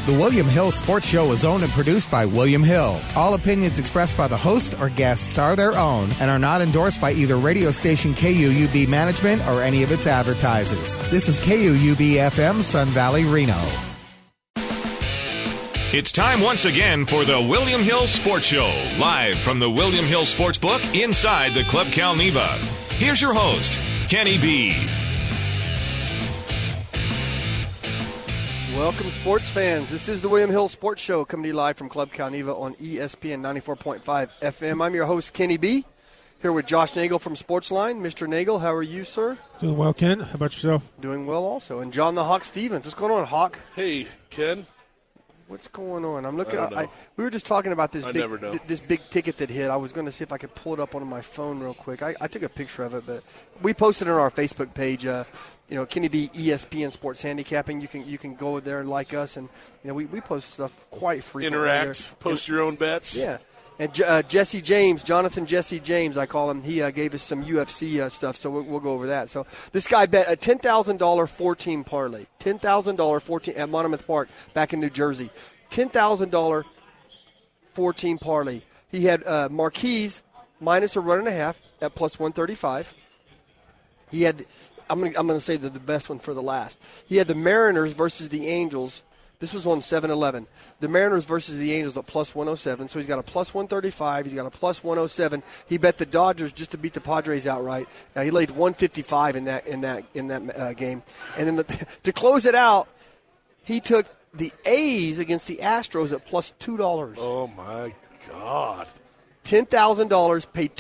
The William Hill Sports Show is owned and produced by William Hill. All opinions expressed by the host or guests are their own and are not endorsed by either radio station KUUB management or any of its advertisers. This is KUUB-FM, Sun Valley, Reno. It's time once again for the William Hill Sports Show, live from the William Hill Sportsbook inside the Club Cal Neva. Here's your host, Kenny B. Welcome, sports fans. This is the William Hill Sports Show, coming to you live from Club Cal Neva on ESPN 94.5 FM. I'm your host, Kenny B., here with Josh Nagel from Sportsline. Mr. Nagel, how are you, sir? Doing well, Ken. How about yourself? Doing well also. And John the Hawk Stevens. What's going on, Hawk? Hey, Ken. What's going on? I'm looking. We were just talking about this big ticket that hit. I was going to see if I could pull it up on my phone real quick. I took a picture of it, but we posted it on our Facebook page. Kenny B ESPN Sports Handicapping. You can go there and like us, and we post stuff quite frequently. Interact. Post your own bets. Yeah. And Jonathan Jesse James, I call him. He gave us some UFC stuff, so we'll go over that. So this guy bet a $10,000 4-team parlay, $10,000 4-team at Monmouth Park back in New Jersey, $10,000 4-team parlay. He had Marquise minus a run and a half at plus 135. He had, I'm going to say the best one for the last. He had the Mariners versus the Angels. This was on 7-11. The Mariners versus the Angels at plus 107. So he's got a plus 135. He's got a plus 107. He bet the Dodgers just to beat the Padres outright. Now he laid 155 in that game. And then to close it out, he took the A's against the Astros at plus $2. Oh my God! $10,000 paid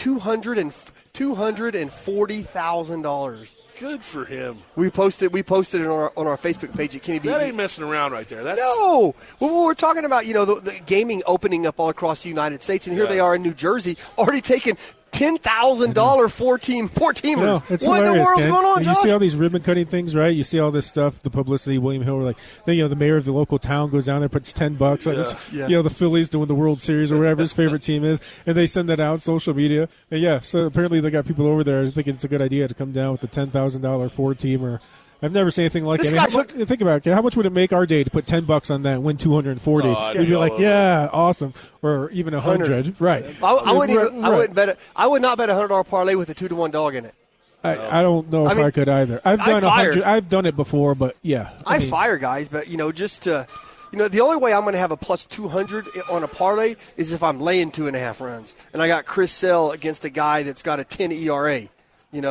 $240,000. Good for him. We posted it on our Facebook page at Kenny B. That ain't messing around right there. No. Well, we're talking about the gaming opening up all across the United States, and here they are in New Jersey, already taking $10,000 4-teamers. No, it's what in the world's going on, Josh? You see all these ribbon cutting things, right? You see all this stuff, the publicity. William Hill, like the mayor of the local town goes down there, puts $10. The Phillies doing the World Series or whatever his favorite team is, and they send that out on social media. And so apparently they got people over there thinking it's a good idea to come down with the $10,000 4-teamer. I've never seen anything like it. Think about it. How much would it make our day to put $10 on that and win 240? We'd be like, yeah, awesome, or even 100, right? I wouldn't bet it. I would not bet a $100 parlay with a 2-to-1 dog in it. I don't know if I could either. I've done 100. I've done it before, but yeah. I fire guys, but just to. The only way I'm going to have a plus 200 on a parlay is if I'm laying 2.5 runs, and I got Chris Sale against a guy that's got a 10 ERA. And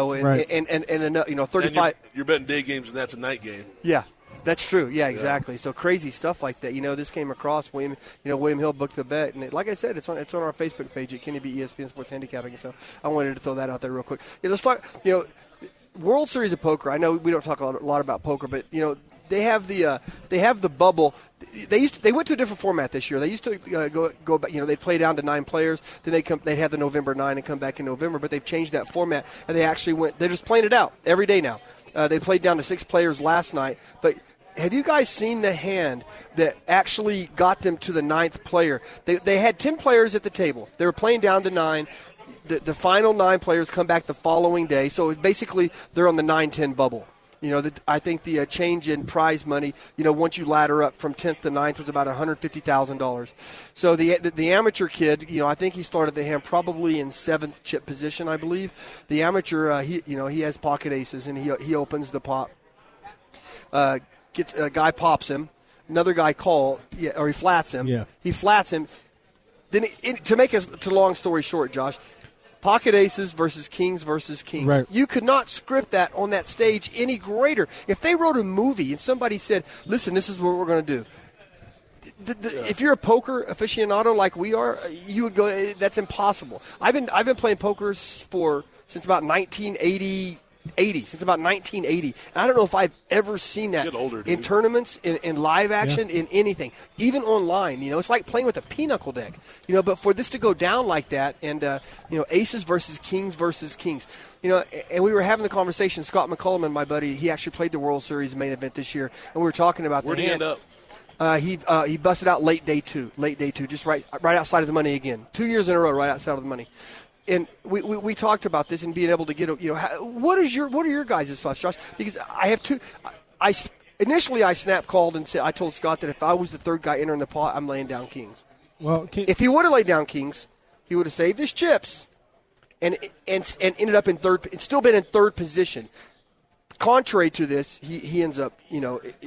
35. And you're betting day games, and that's a night game. Yeah, that's true. Yeah, exactly. So crazy stuff like that. This came across William Hill booked the bet, and like I said, it's on our Facebook page at Kenny B ESPN Sports Handicapping. So I wanted to throw that out there real quick. Let's talk. World Series of Poker. I know we don't talk a lot about poker, but they have the bubble. They went to a different format this year. They used to go back. They'd play down to 9 players. Then they'd have the November 9 and come back in November. But they've changed that format, and they actually went. They're just playing it out every day now. They played down to 6 players last night. But have you guys seen the hand that actually got them to the 9th player? They had 10 players at the table. They were playing down to 9. The final 9 players come back the following day. So it's basically they're on the 9-10 bubble. I think the change in prize money, once you ladder up from 10th to 9th was about $150,000. So the amateur kid, I think he started the hand probably in 7th chip position, I believe. The amateur, he has pocket aces, and he opens the pot. Gets a guy pops him, another guy or he flats him. Yeah. He flats him. Then to make a long story short, Josh. Pocket aces versus kings. Right. You could not script that on that stage any greater. If they wrote a movie and somebody said, listen, this is what we're going to do. If you're a poker aficionado like we are, you would go, that's impossible. I've been playing poker since about 1980. Since about 1980. And I don't know if I've ever seen that in tournaments, in live action, in anything, even online. It's like playing with a pinochle deck. But for this to go down like that, and aces versus kings. And we were having the conversation. Scott McCullum, my buddy, he actually played the World Series main event this year, and we were talking about where'd he end up? He busted out late day two, just right outside of the money again. 2 years in a row, right outside of the money. And we talked about this and being able to get what are your guys' thoughts, Josh? Because I have two. initially I snap called and said I told Scott that if I was the third guy entering the pot, I'm laying down kings. Well, if he would have laid down kings, he would have saved his chips, and ended up in third. It's still been in third position. Contrary to this, he ends up, he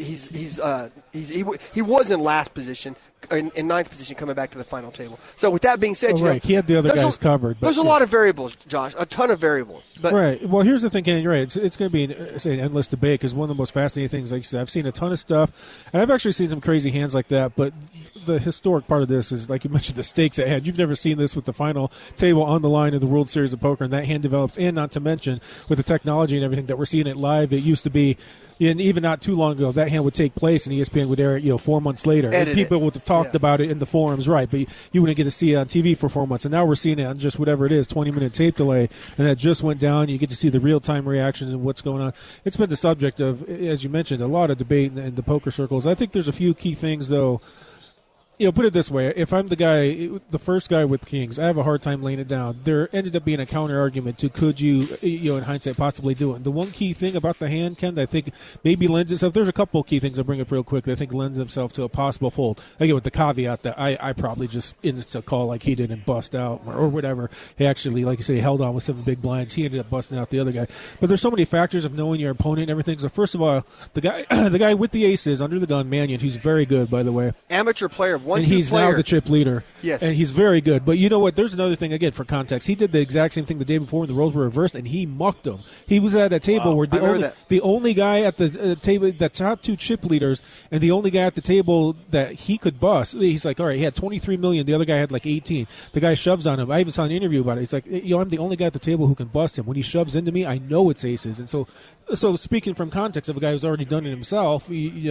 was in last position, in ninth position, coming back to the final table. So with that being said, he had the other guys covered. There's a lot of variables, Josh, a ton of variables. But, right. Well, here's the thing, Kenny. You're right. It's going to be an endless debate because one of the most fascinating things, like you said, I've seen a ton of stuff, and I've actually seen some crazy hands like that. But the historic part of this is, like you mentioned, the stakes at hand. You've never seen this with the final table on the line of the World Series of Poker, and that hand develops, and not to mention with the technology and everything that we're seeing it live. It used to be, and even not too long ago, that hand would take place, and ESPN would air it, 4 months later. And people would have talked about it in the forums, right? But you wouldn't get to see it on TV for 4 months. And now we're seeing it on just whatever it is, 20-minute tape delay, and that just went down. You get to see the real-time reactions and what's going on. It's been the subject of, as you mentioned, a lot of debate in the poker circles. I think there's a few key things, though. Put it this way. If I'm the first guy with kings, I have a hard time laying it down. There ended up being a counter argument to could you, in hindsight, possibly do it. The one key thing about the hand, Ken, that I think maybe lends itself, there's a couple of key things I'll bring up real quick that I think lends themselves to a possible fold. Again, with the caveat that I probably just insta call like he did and bust out or whatever. He actually, like you say, held on with 7 big blinds. He ended up busting out the other guy. But there's so many factors of knowing your opponent and everything. So first of all, the guy with the aces under the gun, Mannion, who's very good, by the way. Amateur player. And he's now the chip leader. Yes. And he's very good. But you know what? There's another thing, again, for context. He did the exact same thing the day before when the roles were reversed, and he mucked them. He was at a table where the only guy at the table, the top 2 chip leaders, and the only guy at the table that he could bust, he's like, all right, he had 23 million. The other guy had like 18. The guy shoves on him. I even saw an interview about it. He's like, I'm the only guy at the table who can bust him. When he shoves into me, I know it's aces. And so speaking from context of a guy who's already done it himself,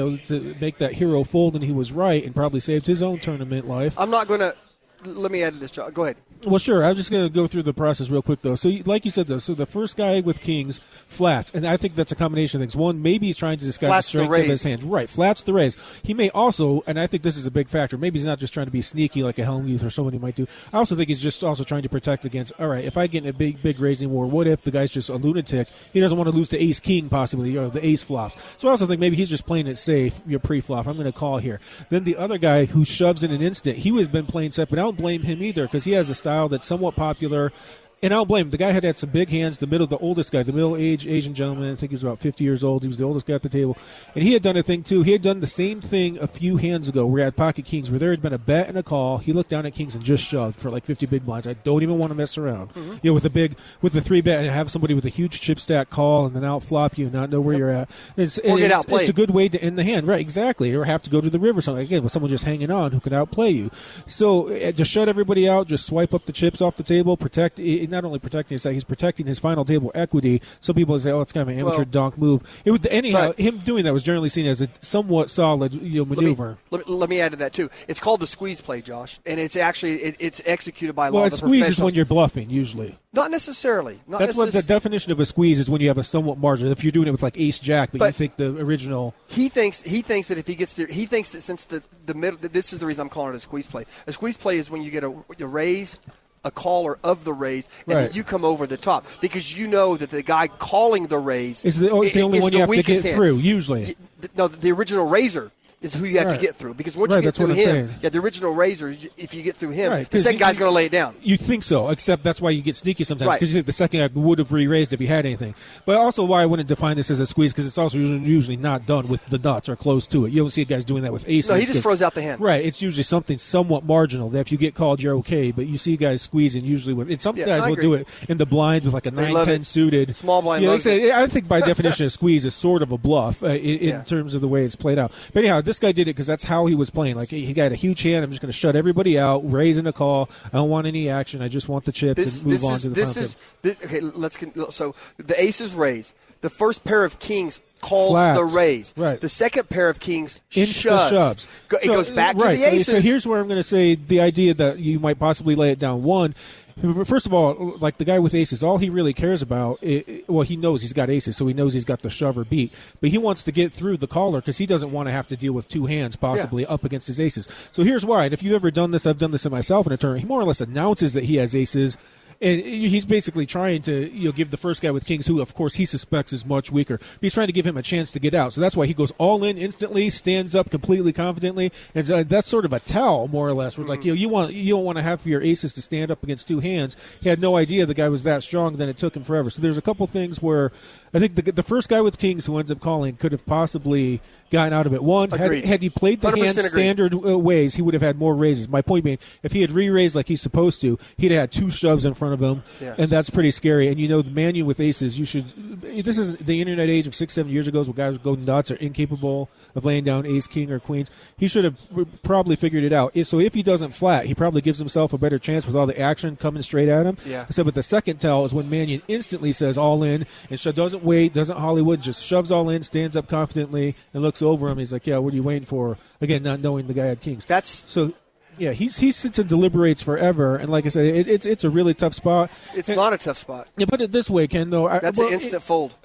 to make that hero fold, and he was right and probably saved his own tournament life. I'm not going to – let me add to this, John. Go ahead. Well, sure. I'm just going to go through the process real quick, though. So, like you said, though, so the first guy with kings flats, and I think that's a combination of things. One, maybe he's trying to disguise the strength of his hands. Right, flats the raise. He may also, and I think this is a big factor, maybe he's not just trying to be sneaky like a Helmuth or somebody might do. I also think he's just also trying to protect against, all right, if I get in a big raising war, what if the guy's just a lunatic? He doesn't want to lose to ace-king, possibly, or the ace flops. So I also think maybe he's just playing it safe, your pre-flop. I'm going to call here. Then the other guy who shoves in an instant, he has been playing set, but I don't blame him either because he has a style that's somewhat popular. And I don't blame him. The guy had some big hands. The oldest guy, the middle-aged Asian gentleman, I think he was about 50 years old. He was the oldest guy at the table. And he had done a thing, too. He had done the same thing a few hands ago where he had pocket kings, where there had been a bet and a call. He looked down at kings and just shoved for like 50 big blinds. I don't even want to mess around. Mm-hmm. With the 3-bet and have somebody with a huge chip stack call and then outflop you and not know where you're at. It's a good way to end the hand. Right, exactly. Or have to go to the river or something. Again, with someone just hanging on who can outplay you. So just shut everybody out, just swipe up the chips off the table, not only protecting his, he's protecting his final table equity. Some people say, it's kind of an amateur donk move. Him doing that was generally seen as a somewhat solid maneuver. Let me add to that, too. It's called the squeeze play, Josh, and it's actually it's executed by a lot of the squeeze professionals. Is when you're bluffing, usually. Not necessarily. That's what the definition of a squeeze is, when you have a somewhat margin. If you're doing it with like ace-jack, but you think the original. He thinks that if he gets there, he thinks that since the middle, this is the reason I'm calling it a squeeze play. A squeeze play is when you get a raise, a caller of the raise, and then you come over the top because you know that the guy calling the raise is the only one you have to get through, usually. No, the original raiser is who you have to get through. Because once you get through him, the original raiser, if you get through him, the second guy's going to lay it down. You think so, except that's why you get sneaky sometimes, because you think the second guy would have re-raised if he had anything. But also why I wouldn't define this as a squeeze, because it's also usually not done with the nuts or close to it. You don't see guys doing that with aces. No, he just throws out the hand. Right, it's usually something somewhat marginal that if you get called, you're okay. But you see guys squeezing usually with, and some guys will do it in the blinds with like a 9-10 suited. Small blind. I think by definition a squeeze is sort of a bluff in terms of the way it's played out. But anyhow, this guy did it because that's how he was playing. Like, he got a huge hand. I'm just going to shut everybody out, raising a call. I don't want any action. I just want the chips and move on to the final table. So the aces raise. The first pair of kings calls Flats. the raise. Right. The second pair of kings shoves. It goes back to the aces. So here's where I'm going to say the idea that you might possibly lay it down. One, first of all, like the guy with aces, all he really cares about, he knows he's got aces, so he knows he's got the shover beat. But he wants to get through the caller because he doesn't want to have to deal with two hands possibly up against his aces. So here's why. And if you've ever done this, I've done this in myself in a tournament. He more or less announces that he has aces. And he's basically trying to give the first guy with kings, who of course he suspects is much weaker. But he's trying to give him a chance to get out. So that's why he goes all in instantly, stands up completely confidently, and that's sort of a tell, more or less. Where like you don't want to have for your aces to stand up against two hands. He had no idea the guy was that strong. Then it took him forever. So there's a couple things where I think the first guy with kings who ends up calling could have possibly gotten out of it. One, had he played the hand standard ways, he would have had more raises. My point being, if he had re-raised like he's supposed to, he'd have had two shoves in front of him, and that's pretty scary. And the Manu with aces, this is the internet age of 6-7 years ago, where guys would go nuts or incapable of laying down ace, king, or queens. He should have probably figured it out. So if he doesn't flat, he probably gives himself a better chance with all the action coming straight at him. Yeah. So, but the second tell is when Mannion instantly says all in, and doesn't wait, doesn't Hollywood, just shoves all in, stands up confidently, and looks over him. He's like, yeah, what are you waiting for? Again, not knowing the guy had kings. Yeah, he sits and deliberates forever, and like I said, it's a really tough spot. It's not a tough spot. Yeah, put it this way, Ken. Though that's an instant fold.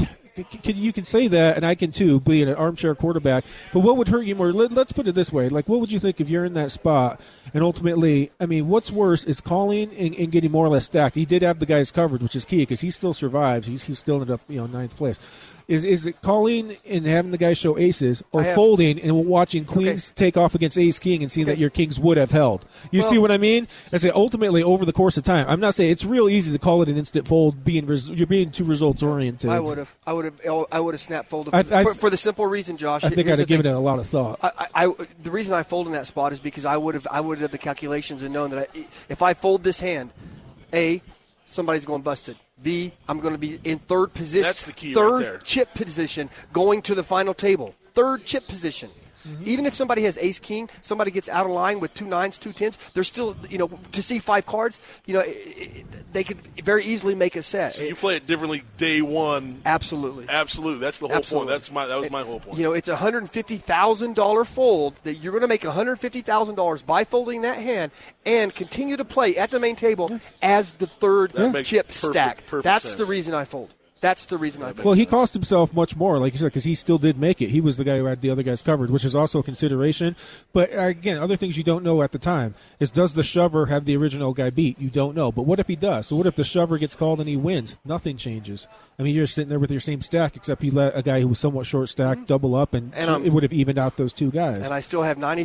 You can say that, and I can too, being an armchair quarterback. But what would hurt you more? Let's put it this way: like, what would you think if you're in that spot, and ultimately, I mean, what's worse is calling and getting more or less stacked. He did have the guy's coverage, which is key because he still survives. He still ended up ninth place. Is it calling and having the guy show aces, or folding and watching queens take off against ace king and seeing that your kings would have held? You see what I mean? I say ultimately over the course of time. I'm not saying it's real easy to call it an instant fold. You're being too results oriented. I would have snap folded for the simple reason, Josh. I think I'd have given it a lot of thought. The reason I fold in that spot is because I would have the calculations and known that if I fold this hand, A, somebody's going busted. B, I'm going to be in third position. That's the key third right there. chip position going to the final table. Third chip position. Mm-hmm. Even if somebody has ace king, somebody gets out of line with 2 9s, 2 10s, they're still, to see 5 cards, they could very easily make a set. So you play it differently day one. Absolutely. That's the whole point. That was my whole point. It's a $150,000 fold that you're going to make $150,000 by folding that hand and continue to play at the main table as the third chip stack. That's sense. The reason I fold. That's the reason I. Well, he cost himself much more, like you said, because he still did make it. He was the guy who had the other guys covered, which is also a consideration. But again, other things you don't know at the time is, does the shover have the original guy beat? You don't know. But what if he does? So what if the shover gets called and he wins? Nothing changes. I mean, you're sitting there with your same stack, except you let a guy who was somewhat short stack double up, and it would have evened out those two guys. And I still have 90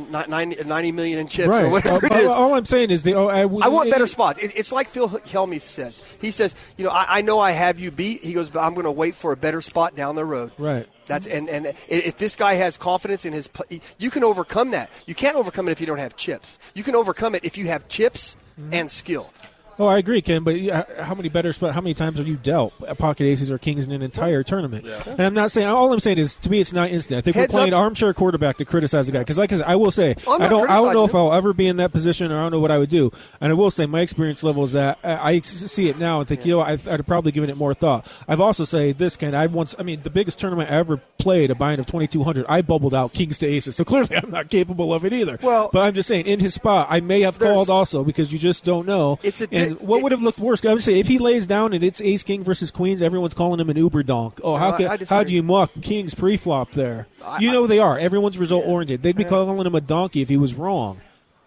million in chips, right. or whatever it is. All I'm saying is, I want better spots. It's like Phil Helmy says. He says, I know I have you beat. He goes, but I'm going to wait for a better spot down the road. Right. That's and if this guy has confidence in his, you can overcome that. You can't overcome it if you don't have chips. You can overcome it if you have chips and skill. Oh, I agree, Ken. But how many times have you dealt pocket aces or kings in an entire tournament? Yeah. And I'm not saying. All I'm saying is, to me, it's not instant. I think we're playing armchair quarterback to criticize the guy. Because, like I said, I will say, I don't know if I'll ever be in that position, or I don't know what I would do. And I will say, my experience level is that I see it now and think, I'd probably given it more thought. I've also said this, Ken. The biggest tournament I ever played, a bind of 2,200, I bubbled out kings to aces. So clearly, I'm not capable of it either. Well, but I'm just saying, in his spot, I may have called also, because you just don't know. And what would have looked worse? I would say if he lays down and it's ace king versus queens, everyone's calling him an uber donk. Oh, how do you muck kings pre-flop there? They are. Everyone's result oriented. They'd be calling him a donkey if he was wrong.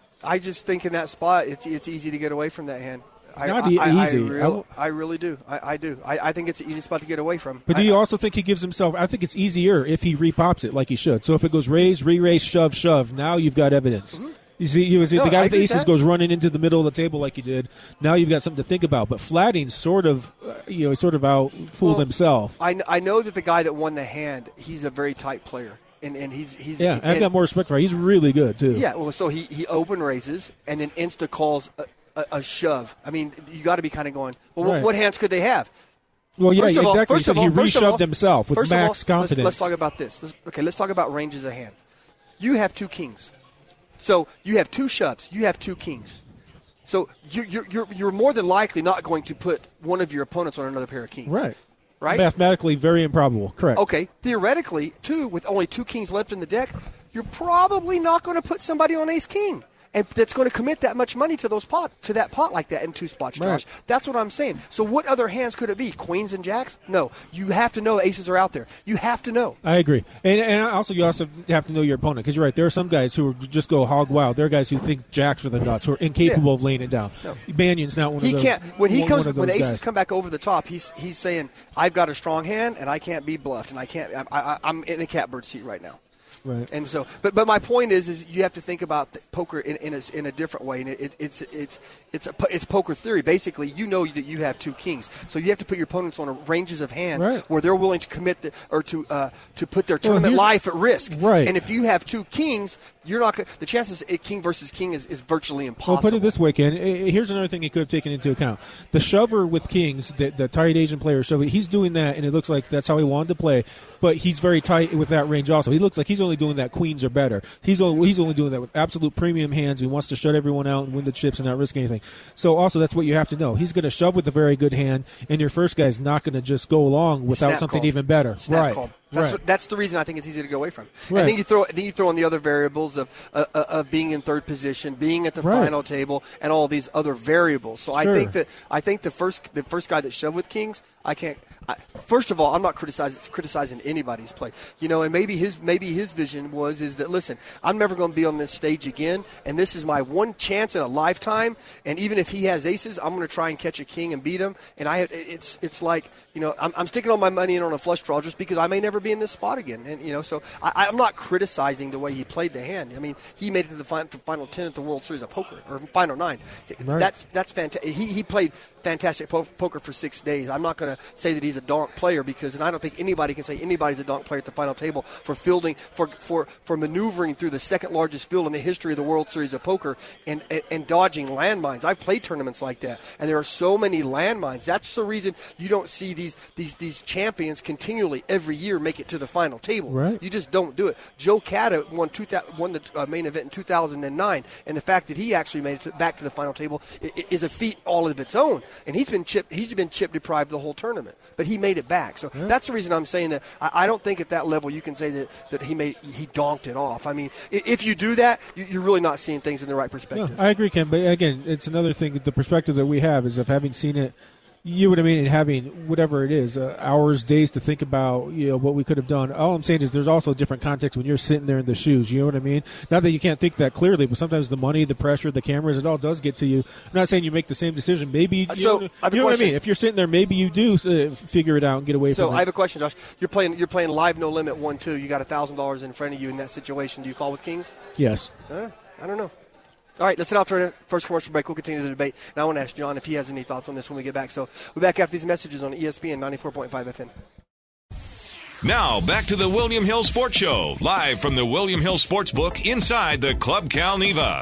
I just think in that spot, it's easy to get away from that hand. Easy. I really do. I do. I think it's an easy spot to get away from. But do you also think he gives himself? I think it's easier if he repops it like he should. So if it goes raise, re-raise, shove, shove, now you've got evidence. Mm-hmm. You see, the guy with the aces goes running into the middle of the table like he did. Now you've got something to think about. But flatting sort of out fooled himself. I know that the guy that won the hand, he's a very tight player. And he's I've got more respect for him. He's really good too. Yeah, well, so he open raises and then insta calls a shove. I mean, you got to be kind of going, well, right. What hands could they have? Well, yeah, exactly. So he reshoved himself with max confidence. Let's talk about this. Let's talk about ranges of hands. You have 2 kings. So you have 2 shoves. You have 2 kings. So you're more than likely not going to put one of your opponents on another pair of kings. Right. Right? Mathematically, very improbable. Correct. Okay. Theoretically, too, with only 2 kings left in the deck, you're probably not going to put somebody on ace king. and that's going to commit that much money to that pot like that in 2 spots, Josh. Right. That's what I'm saying. So what other hands could it be? Queens and jacks? No. You have to know aces are out there. You have to know. I agree. And also you also have to know your opponent, because you're right. There are some guys who just go hog wild. There are guys who think jacks are the nuts, who are incapable of laying it down. No. Mannion's not one of those. He can't. When the aces guys. come back over the top, he's saying, I've got a strong hand and I can't be bluffed, and I'm in the catbird seat right now. Right. And so, but my point is you have to think about poker in a different way, and it's poker theory. Basically, you know that you have 2 kings, so you have to put your opponents on ranges of hands where they're willing to commit to put their tournament life at risk. Right. And if you have 2 kings, you're not the chances king versus king is virtually impossible. Well, put it this way, Ken. Here's another thing he could have taken into account: the shover with kings, the tight Asian player shover. He's doing that, and it looks like that's how he wanted to play. But he's very tight with that range. Also, he looks like he's only doing that queens or better. He's only doing that with absolute premium hands. He wants to shut everyone out and win the chips and not risk anything. So also, that's what you have to know. He's going to shove with a very good hand, and your first guy's not going to just go along without something even better. Snap call. That's the reason I think it's easy to go away from. Right. And then you throw in the other variables of being in third position, being at the final table, and all these other variables. So I think the first guy that shoved with kings, first of all, I'm not criticizing anybody's play. And maybe his vision is that, listen, I'm never going to be on this stage again, and this is my one chance in a lifetime. And even if he has aces, I'm going to try and catch a king and beat him. And it's like, I'm sticking all my money in on a flush draw just because I may never be in this spot again. And so I'm not criticizing the way he played the hand. I mean, he made it to the final 10 at the World Series of Poker, or final 9. Right. That's fantastic. He played fantastic poker for 6 days. I'm not going to say that he's a donk player, and I don't think anybody can say anybody's a donk player at the final table for fielding, for maneuvering through the second largest field in the history of the World Series of Poker and dodging landmines. I've played tournaments like that, and there are so many landmines. That's the reason you don't see these champions continually every year make it to the final table. Right. You just don't do it. Joe Cata won the main event in 2009, and the fact that he actually made it back to the final table is a feat all of its own. And he's been chip deprived the whole tournament, but he made it back. So that's the reason I'm saying that I don't think at that level you can say that he donked it off. I mean, if you do that, you're really not seeing things in the right perspective. No, I agree, Ken. But again, it's another thing. The perspective that we have is of having seen it. You know what I mean? And having whatever it is, hours, days to think about, what we could have done. All I'm saying is there's also different context when you're sitting there in the shoes. You know what I mean? Not that you can't think that clearly, but sometimes the money, the pressure, the cameras, it all does get to you. I'm not saying you make the same decision. Maybe you know what I mean? If you're sitting there, maybe you do figure it out and get away from it. So I have a question, Josh. You're playing live no limit 1-2. You got $1,000 in front of you in that situation. Do you call with kings? Yes. I don't know. All right, let's head off to our first commercial break. We'll continue the debate. And I want to ask John if he has any thoughts on this when we get back. So we're back after these messages on ESPN 94.5 FM. Now, back to the William Hill Sports Show, live from the William Hill Sportsbook inside the Club Cal Neva.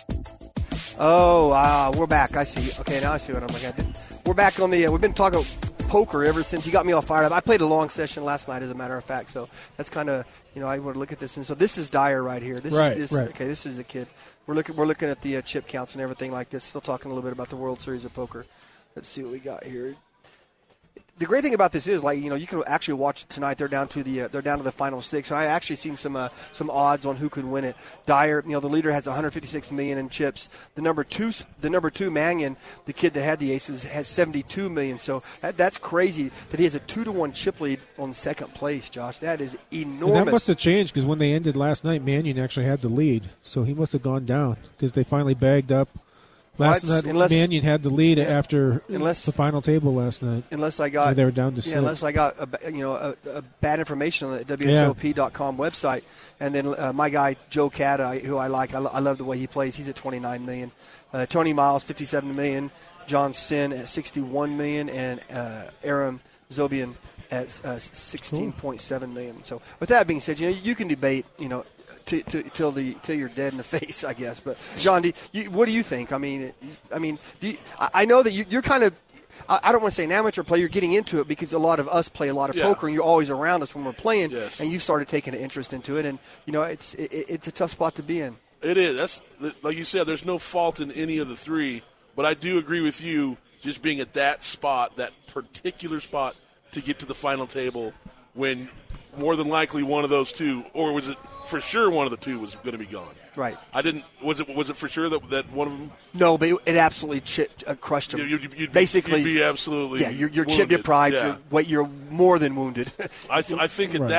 Oh, we're back. I see. Okay, now I see what I'm looking at. We're back on the we've been talking poker ever since you got me all fired up. I played a long session last night, as a matter of fact, so that's kind of, I want to look at this. And so this is Dyer right here. Right. Okay, this is the kid. We're looking at the chip counts and everything like this. Still talking a little bit about the World Series of Poker. Let's see what we got here. The great thing about this is, you can actually watch it tonight. They're down to the final 6. And I actually seen some odds on who could win it. Dyer, the leader has 156 million in chips. The number two Mannion, the kid that had the aces, has 72 million. So that's crazy that he has a 2-1 chip lead on second place. Josh, that is enormous. And that must have changed because when they ended last night, Mannion actually had the lead, so he must have gone down because they finally bagged up. Last night, Mannion had the lead after the final table last night. Unless I got they were down to 6. Unless I got a bad information on the WSOP.com website, and then my guy Joe Cata, who I like, I love the way he plays. He's at 29 million. Tony Miles 57 million. John Sin at 61 million, and Aram Zobian at 16.7 million. So with that being said, you can debate, till you're dead in the face, I guess. But John, what do you think? I mean, I know that you're kind of, I don't want to say an amateur player. You're getting into it because a lot of us play a lot of poker, and you're always around us when we're playing. Yes. And you started taking an interest into it, and it's a tough spot to be in. It is. That's like you said. There's no fault in any of the three, but I do agree with you. Just being at that spot, that particular spot, to get to the final table when more than likely one of those two, or was it for sure one of the two was going to be gone? Right. Was it for sure that one of them? No, but it absolutely crushed him. Basically, you'd be absolutely. Yeah, you're chip deprived. Yeah. You're more than wounded. I think at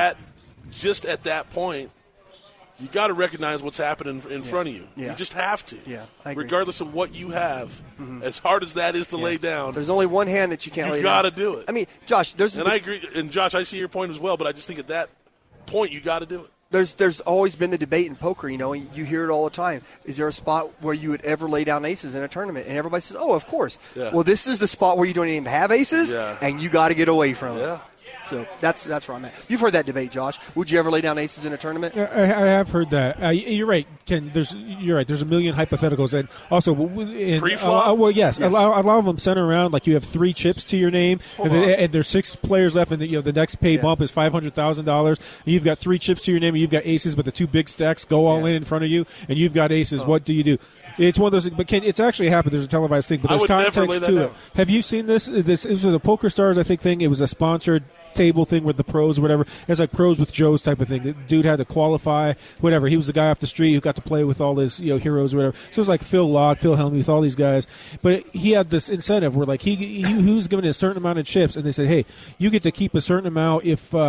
that point, you got to recognize what's happening in front of you. Yeah. You just have to. Yeah, I agree. Regardless of what you have, as hard as that is to lay down. There's only one hand that you can't lay down. You got to do it. I mean, Josh, I agree. And Josh, I see your point as well, but I just think at that point, you got to do it. There's always been the debate in poker, you hear it all the time. Is there a spot where you would ever lay down aces in a tournament? And everybody says, oh, of course. Yeah. Well, this is the spot where you don't even have aces, and you got to get away from it. So that's where I'm at. You've heard that debate, Josh. Would you ever lay down aces in a tournament? I have heard that. You're right, Ken. You're right. There's a million hypotheticals, and also pre-flop. Yes. A lot of them center around like you have 3 chips to your name, and there's 6 players left, and the next pay bump is $500,000. You've got 3 chips to your name, and you've got aces, but the 2 big stacks go all in front of you, and you've got aces. What do you do? It's one of those, but Ken, it's actually happened. There's a televised thing, but there's context to it. Have you seen this? This was a Poker Stars, I think, thing. It was a sponsored table thing with the pros or whatever. It's like Pros with Joes type of thing. The dude had to qualify, whatever. He was the guy off the street who got to play with all his heroes or whatever. So it was like Phil Locke, Phil Hellmuth, all these guys. But he had this incentive where like he was given a certain amount of chips, and they said, hey, you get to keep a certain amount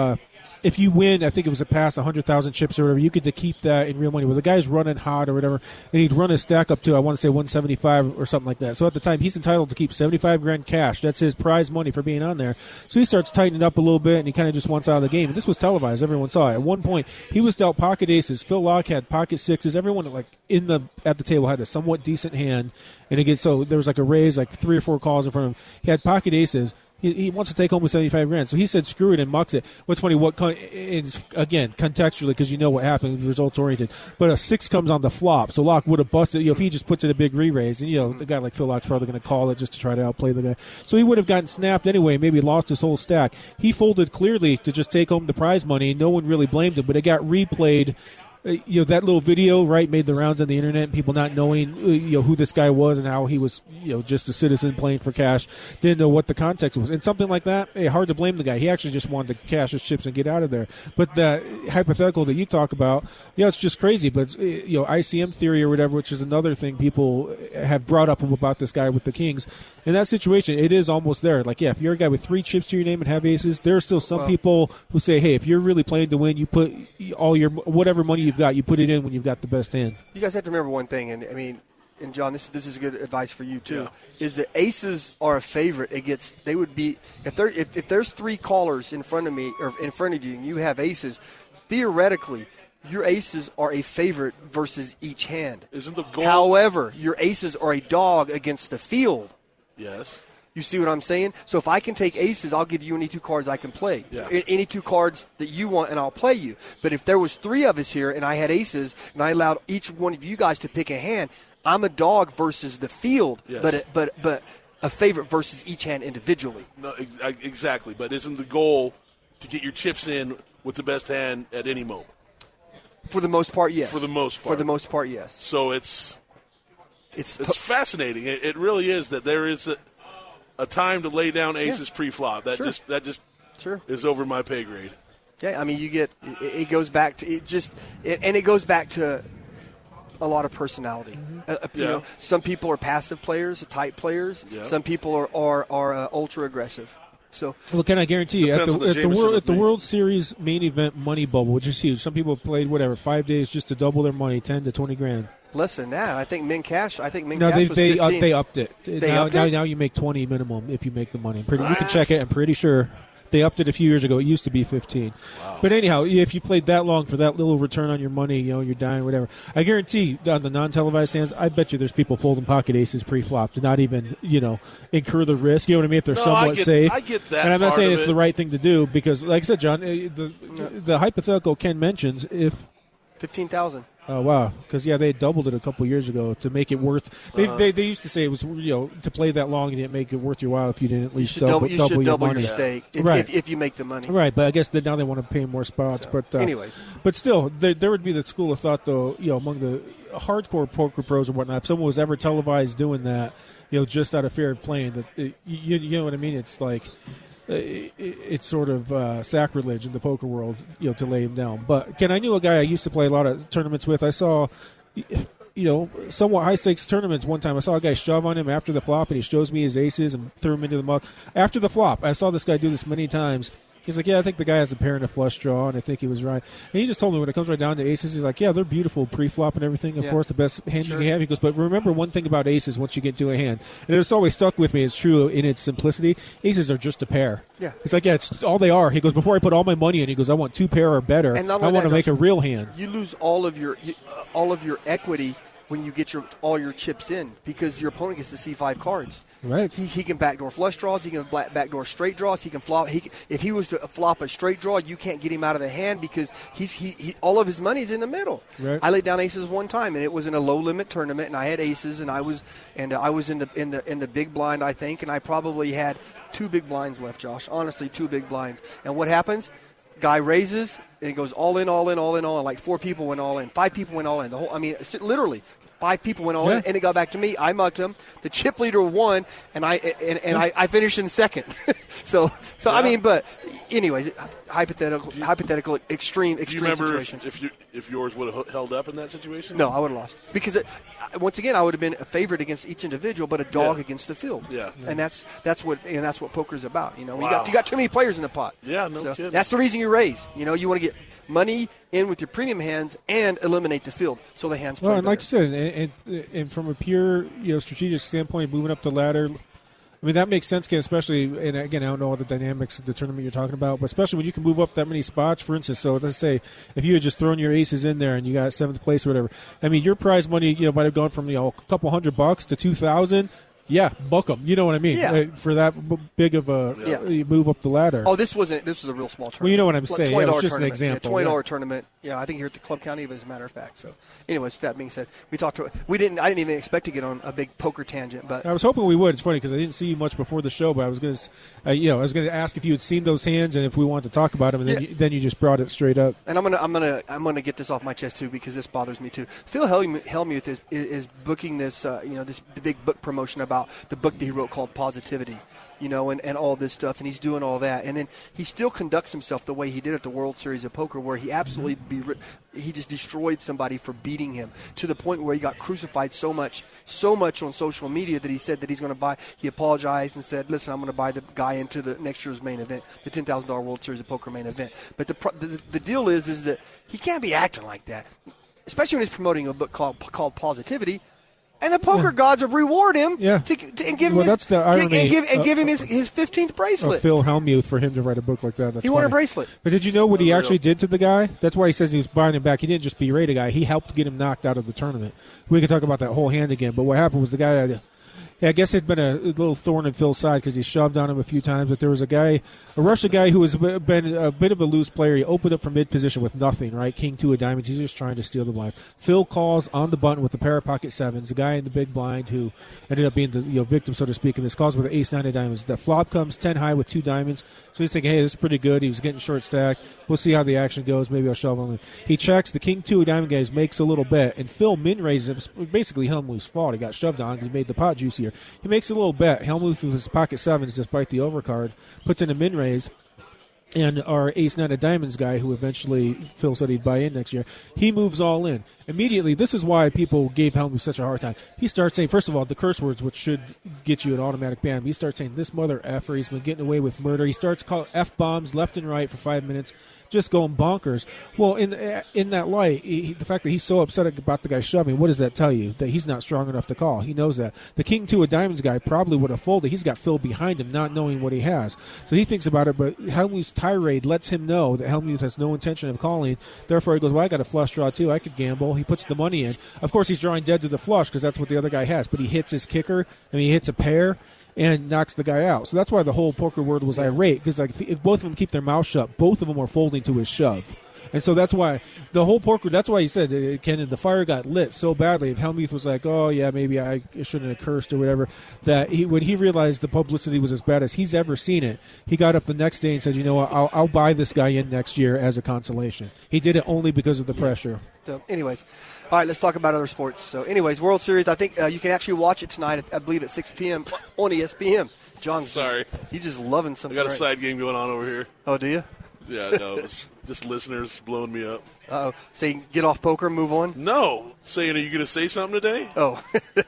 if you win. I think it was past 100,000 chips or whatever, you get to keep that in real money. Well, the guy's running hot or whatever, and he'd run his stack up to, I want to say 175 or something like that. So at the time, he's entitled to keep 75 grand cash. That's his prize money for being on there. So he starts tightening up a little bit, and he kind of just wants out of the game. And this was televised; everyone saw it. At one point, he was dealt pocket aces. Phil Locke had pocket sixes. Everyone at the table had a somewhat decent hand, and so there was like a raise, like 3 or 4 calls in front of him. He had pocket aces. He wants to take home with 75 grand. So he said, screw it, and mucks it. What's funny, is, again, contextually, because you know what happened, results oriented. But a 6 comes on the flop. So Locke would have busted, if he just puts it a big re-raise. And, the guy like Phil Locke's probably going to call it just to try to outplay the guy. So he would have gotten snapped anyway, maybe lost his whole stack. He folded clearly to just take home the prize money. No one really blamed him, but it got replayed. That little video, right, made the rounds on the internet, and people not knowing, who this guy was and how he was, just a citizen playing for cash, didn't know what the context was. And something like that, hard to blame the guy. He actually just wanted to cash his chips and get out of there. But the hypothetical that you talk about, it's just crazy. But, ICM theory or whatever, which is another thing people have brought up about this guy with the Kings. In that situation, it is almost there. Like, if you're a guy with 3 chips to your name and have aces, there are still some people who say, hey, if you're really playing to win, you put all your whatever money you've got, you put it in when you've got the best hand. You guys have to remember one thing, and John, this is good advice for you too. Yeah. Is that aces are a favorite against? They would be if there's 3 callers in front of me or in front of you, and you have aces. Theoretically, your aces are a favorite versus each hand. Isn't the goal? However, your aces are a dog against the field. Yes. You see what I'm saying? So if I can take aces, I'll give you any 2 cards I can play. Yeah. Any 2 cards that you want, and I'll play you. But if there was 3 of us here, and I had aces, and I allowed each one of you guys to pick a hand, I'm a dog versus the field, but a favorite versus each hand individually. No, exactly. But isn't the goal to get your chips in with the best hand at any moment? For the most part, yes. For the most part. For the most part, yes. So it's fascinating. It really is that there is a time to lay down aces pre-flop. That just is over my pay grade. Yeah, you get it goes back to it goes back to a lot of personality. Some people are passive players, tight players. Yeah. Some people are ultra aggressive. So, can I guarantee you at the World Series main event money bubble, which is huge. Some people have played 5 days just to double their money, 10 to 20 grand. Less than that. I think Min Cash was 15. They upped it. Upped it? Now you make 20 minimum if you make the money. You can check it. I'm pretty sure they upped it a few years ago. It used to be 15. Wow. But anyhow, if you played that long for that little return on your money, you're dying, whatever. I guarantee on the non-televised hands, I bet you there's people folding pocket aces pre-flop to not even, incur the risk. You know what I mean? If they're somewhat safe. I get that. And I'm not saying it's the right thing to do because, like I said, John, the hypothetical Ken mentions if 15,000. Oh, wow. Because, they doubled it a couple years ago to make it worth they used to say it was, to play that long, you didn't make it worth your while if you didn't at least double your stake if you make the money. Right, but I guess now they want to pay more spots. So, but anyways. But still, there would be the school of thought, though, among the hardcore poker pros or whatnot, if someone was ever televised doing that, just out of fear of playing, that you know what I mean? It's like it's sort of sacrilege in the poker world, to lay him down. But Ken, I knew a guy I used to play a lot of tournaments with. I saw, somewhat high stakes tournaments one time. I saw a guy shove on him after the flop, and he shows me his aces and threw him into the muck after the flop. I saw this guy do this many times. He's like, yeah, I think the guy has a pair and a flush draw, and I think he was right. And he just told me when it comes right down to aces, he's like, yeah, they're beautiful pre-flop and everything. Of course, the best hand you can have. He goes, but remember one thing about aces once you get to a hand. And it's always stuck with me. It's true in its simplicity. Aces are just a pair. Yeah. He's like, yeah, it's all they are. He goes, before I put all my money in, he goes, I want 2 pair or better. And I want to make a real hand. You lose all of your equity when you get all your chips in, because your opponent gets to see 5 cards. Right. He can backdoor flush draws. He can backdoor straight draws. He can flop. If he was to flop a straight draw, you can't get him out of the hand because he all of his money is in the middle. Right. I laid down aces one time, and it was in a low limit tournament, and I had aces, and I was in the big blind, I think, and I probably had 2 big blinds left, Josh. Honestly, 2 big blinds. And what happens? Guy raises, and it goes all in. Like 4 people went all in. 5 people went all in. Literally, 5 people went all in, and it got back to me. I mucked him. The chip leader won, and I finished in second. So yeah. I mean, but anyways, hypothetical, extreme situations. If yours would have held up in that situation? No, I would have lost because once again I would have been a favorite against each individual, but a dog against the field. Yeah, and that's what poker's about. You got too many players in the pot. Yeah, no kidding. That's the reason you raise. You want to get money in with your premium hands and eliminate the field so the hands play well, and better. Like you said, and from a pure strategic standpoint, moving up the ladder, I mean that makes sense, Ken, especially, and again I don't know all the dynamics of the tournament you're talking about, but especially when you can move up that many spots. For instance, so let's say if you had just thrown your aces in there and you got 7th place or whatever, I mean your prize money might have gone from a couple $100 to $2,000. Yeah, book them. You know what I mean? Yeah. For that big of a move up the ladder. Oh, this was a real small tournament. Well, you know what I'm saying. $20 It was just tournament. an example. $20 tournament. Yeah, I think here at the Club County, as a matter of fact. So, anyways, that being said, I didn't even expect to get on a big poker tangent, but I was hoping we would. It's funny because I didn't see you much before the show, but I was going to, ask if you had seen those hands and if we wanted to talk about them, and then you just brought it straight up. And I'm gonna get this off my chest too because this bothers me too. Phil Hellmuth is booking this, the big book promotion about the book that he wrote called Positivity, and all this stuff, and he's doing all that, and then he still conducts himself the way he did at the World Series of Poker, where he absolutely he just destroyed somebody for beating him to the point where he got crucified so much on social media that he said that he apologized and said, listen, I'm going to buy the guy into the next year's main event, the $10,000 World Series of Poker main event. But the deal is that he can't be acting like that, especially when he's promoting a book called Positivity. And the poker gods will reward him and give him that's the irony, give him his 15th bracelet. Phil Hellmuth, for him to write a book like that. He won a bracelet. But did you know what he actually did to the guy? That's why he says he was buying him back. He didn't just berate a guy. He helped get him knocked out of the tournament. We could talk about that whole hand again. But what happened was the guy I guess it'd been a little thorn in Phil's side because he shoved on him a few times. But there was a Russian guy who has been a bit of a loose player. He opened up from mid position with nothing, right? King 2 of diamonds. He's just trying to steal the blinds. Phil calls on the button with a pair of pocket sevens. The guy in the big blind who ended up being the victim, so to speak, in this calls with an ace 9 of diamonds. The flop comes 10 high with 2 diamonds. So he's thinking, hey, this is pretty good. He was getting short stacked. We'll see how the action goes. Maybe I'll shove him. He checks. The King 2 of diamond guys makes a little bet, and Phil min raises him. Basically, Hellmuth's fault. He got shoved on because he made the pot juicier. He makes a little bet. Hellmuth with his pocket sevens, despite the overcard, puts in a min raise. And our ace 9 of diamonds guy, who eventually Phil said he'd buy in next year, he moves all in. Immediately, this is why people gave Hellmuth such a hard time. He starts saying, first of all, the curse words, which should get you an automatic ban. He starts saying, this mother effer, he's been getting away with murder. He starts calling F-bombs left and right for 5 minutes, just going bonkers. Well, in that light, the fact that he's so upset about the guy shoving, what does that tell you? That he's not strong enough to call. He knows that. The King 2 of diamonds guy probably would have folded. He's got Phil behind him, not knowing what he has. So he thinks about it, but Hellmuth's tirade lets him know that Hellmuth has no intention of calling. Therefore, he goes, well, I got a flush draw too. I could gamble. He puts the money in. Of course, he's drawing dead to the flush because that's what the other guy has. But he hits his kicker. He hits a pair and knocks the guy out. So that's why the whole poker world was irate, because if both of them keep their mouth shut, both of them are folding to his shove. And so that's why the whole poker, that's why he said, Ken, the fire got lit so badly. And Hellmuth was like, oh, yeah, maybe I shouldn't have cursed or whatever. That when he realized the publicity was as bad as he's ever seen it, he got up the next day and said, you know what, I'll buy this guy in next year as a consolation. He did it only because of the pressure. So, anyways, all right, let's talk about other sports. So, anyways, World Series, I think you can actually watch it tonight, I believe, at 6 p.m. on ESPN. John's sorry. He's just loving something. I got a side game going on over here. Oh, do you? Yeah, no, it's just listeners blowing me up. Uh-oh. Saying get off poker, move on? No. Saying, are you going to say something today? Oh.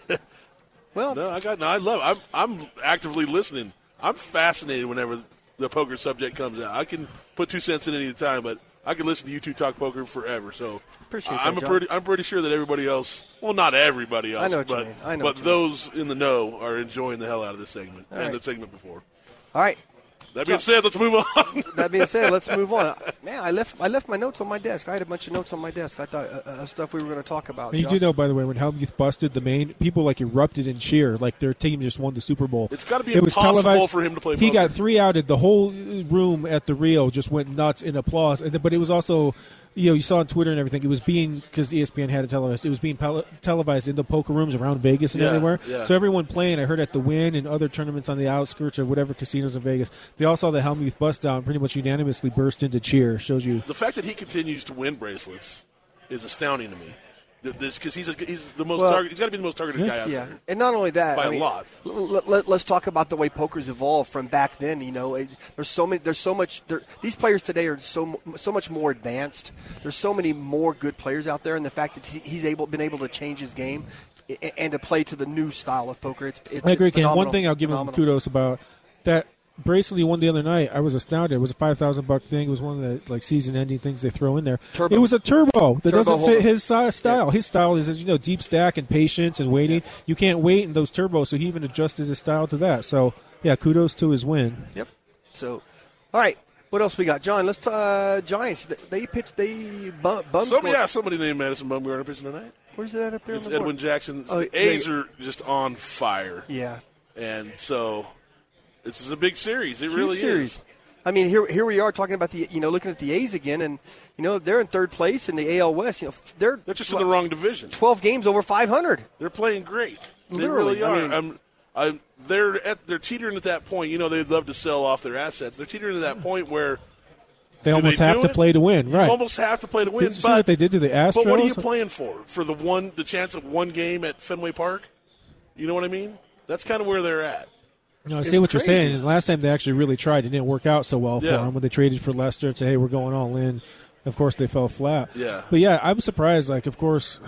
Well. No, I love it. I'm actively listening. I'm fascinated whenever the poker subject comes out. I can put 2 cents in any time, but I can listen to you two talk poker forever. So appreciate that, I'm pretty sure that everybody else, well, not everybody else, I know what you mean. but those in the know are enjoying the hell out of this segment and the segment before. All right. That being said, let's move on. That being said, let's move on. Man, I left my notes on my desk. I had a bunch of notes on my desk. I thought stuff we were going to talk about. And you do know, by the way, when Hellmuth busted the main, people like erupted in cheer, like their team just won the Super Bowl. It's got to be impossible for him to play poker. He got 3 outed. The whole room at the Rio just went nuts in applause. But it was also, you saw on Twitter and everything, it was being, because ESPN had it televised, it was being televised in the poker rooms around Vegas and everywhere. Yeah. So everyone playing, I heard at the Wynn and other tournaments on the outskirts or whatever casinos in Vegas, they all saw the Hellmuth bust down, pretty much unanimously burst into cheer. Shows you. The fact that he continues to win bracelets is astounding to me. Because he's the most targeted. He's got to be the most targeted guy out there. And not only that, by a lot. Let's talk about the way poker's evolved from back then. There's so much. These players today are so much more advanced. There's so many more good players out there, and the fact that he's been able to change his game and to play to the new style of poker. I agree, Ken. One thing I'll give him kudos about that bracelet he won the other night, I was astounded. It was a $5,000 thing. It was one of the season-ending things they throw in there. Turbo. It was a turbo that doesn't fit his style. Yeah. His style is, deep stack and patience and waiting. Yeah. You can't wait in those turbos, so he even adjusted his style to that. So, yeah, kudos to his win. Yep. So, all right. What else we got, John? Let's Giants. They pitched. They bums. Somebody named Madison Bumgarner pitching tonight. Where's that up there? It's Edwin Jackson. The A's are just on fire. Yeah. And so this is a big series. It Huge really series. is. I mean, here we are talking about looking at the A's again, and they're in third place in the AL West. They're just in the wrong division. 12 games over 500. They're playing great. Literally, they really are. They're teetering at that point. They'd love to sell off their assets. They're teetering at that point where they almost have to play to win. Right. You almost have to play to win. Did you see what they did to the Astros? But what are you playing for? For the chance of one game at Fenway Park? You know what I mean? That's kind of where they're at. I see what you're saying. And last time they actually really tried. It didn't work out so well for them when they traded for Lester and said, hey, we're going all in. Of course, they fell flat. Yeah. But, yeah, I'm surprised. Of course,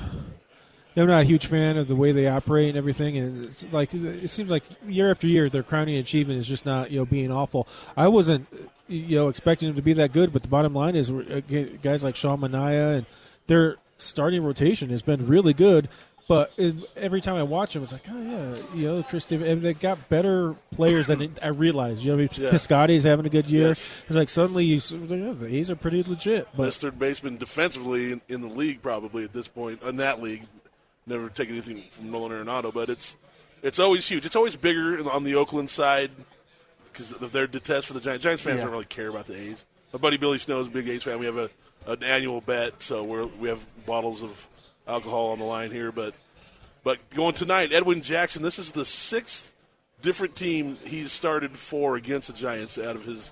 I'm not a huge fan of the way they operate and everything. And it's it seems like year after year their crowning achievement is just not, being awful. I wasn't, expecting them to be that good. But the bottom line is guys like Sean Manaea and their starting rotation has been really good. But every time I watch them, it's like, oh, yeah, Chris Davis, they got better players than I realized. Piscotty's having a good year. Yes. It's like suddenly the A's are pretty legit. But best third baseman defensively in the league probably at this point, in that league. Never take anything from Nolan Arenado, but it's always huge. It's always bigger on the Oakland side because of their detest for the Giants. Giants fans don't really care about the A's. My buddy Billy Snow is a big A's fan. We have an annual bet, so we have bottles of alcohol on the line here, but going tonight, Edwin Jackson, this is the 6th different team he's started for against the Giants out of his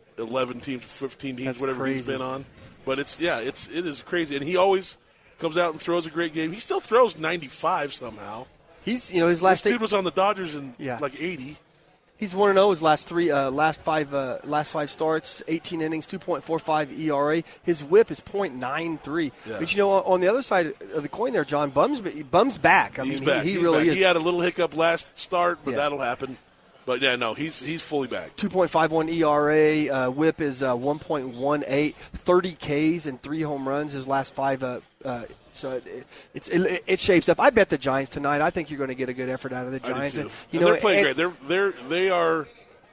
11 teams, 15 teams, whatever he's been on. But it is crazy, and he always comes out and throws a great game. He still throws 95 somehow. He's his last dude was on the Dodgers in 80. He's 1-0 his last five starts, 18 innings, 2.45 ERA. His WHIP is .93. Yeah. But on the other side of the coin there, John, Bum's back. He's back. He really is. He had a little hiccup last start, but that'll happen. But he's fully back. 2.51 ERA. WHIP is 1.18. 30 Ks and 3 home runs. His last 5. So it shapes up. I bet the Giants tonight. I think you're going to get a good effort out of the Giants. And they're playing great. They are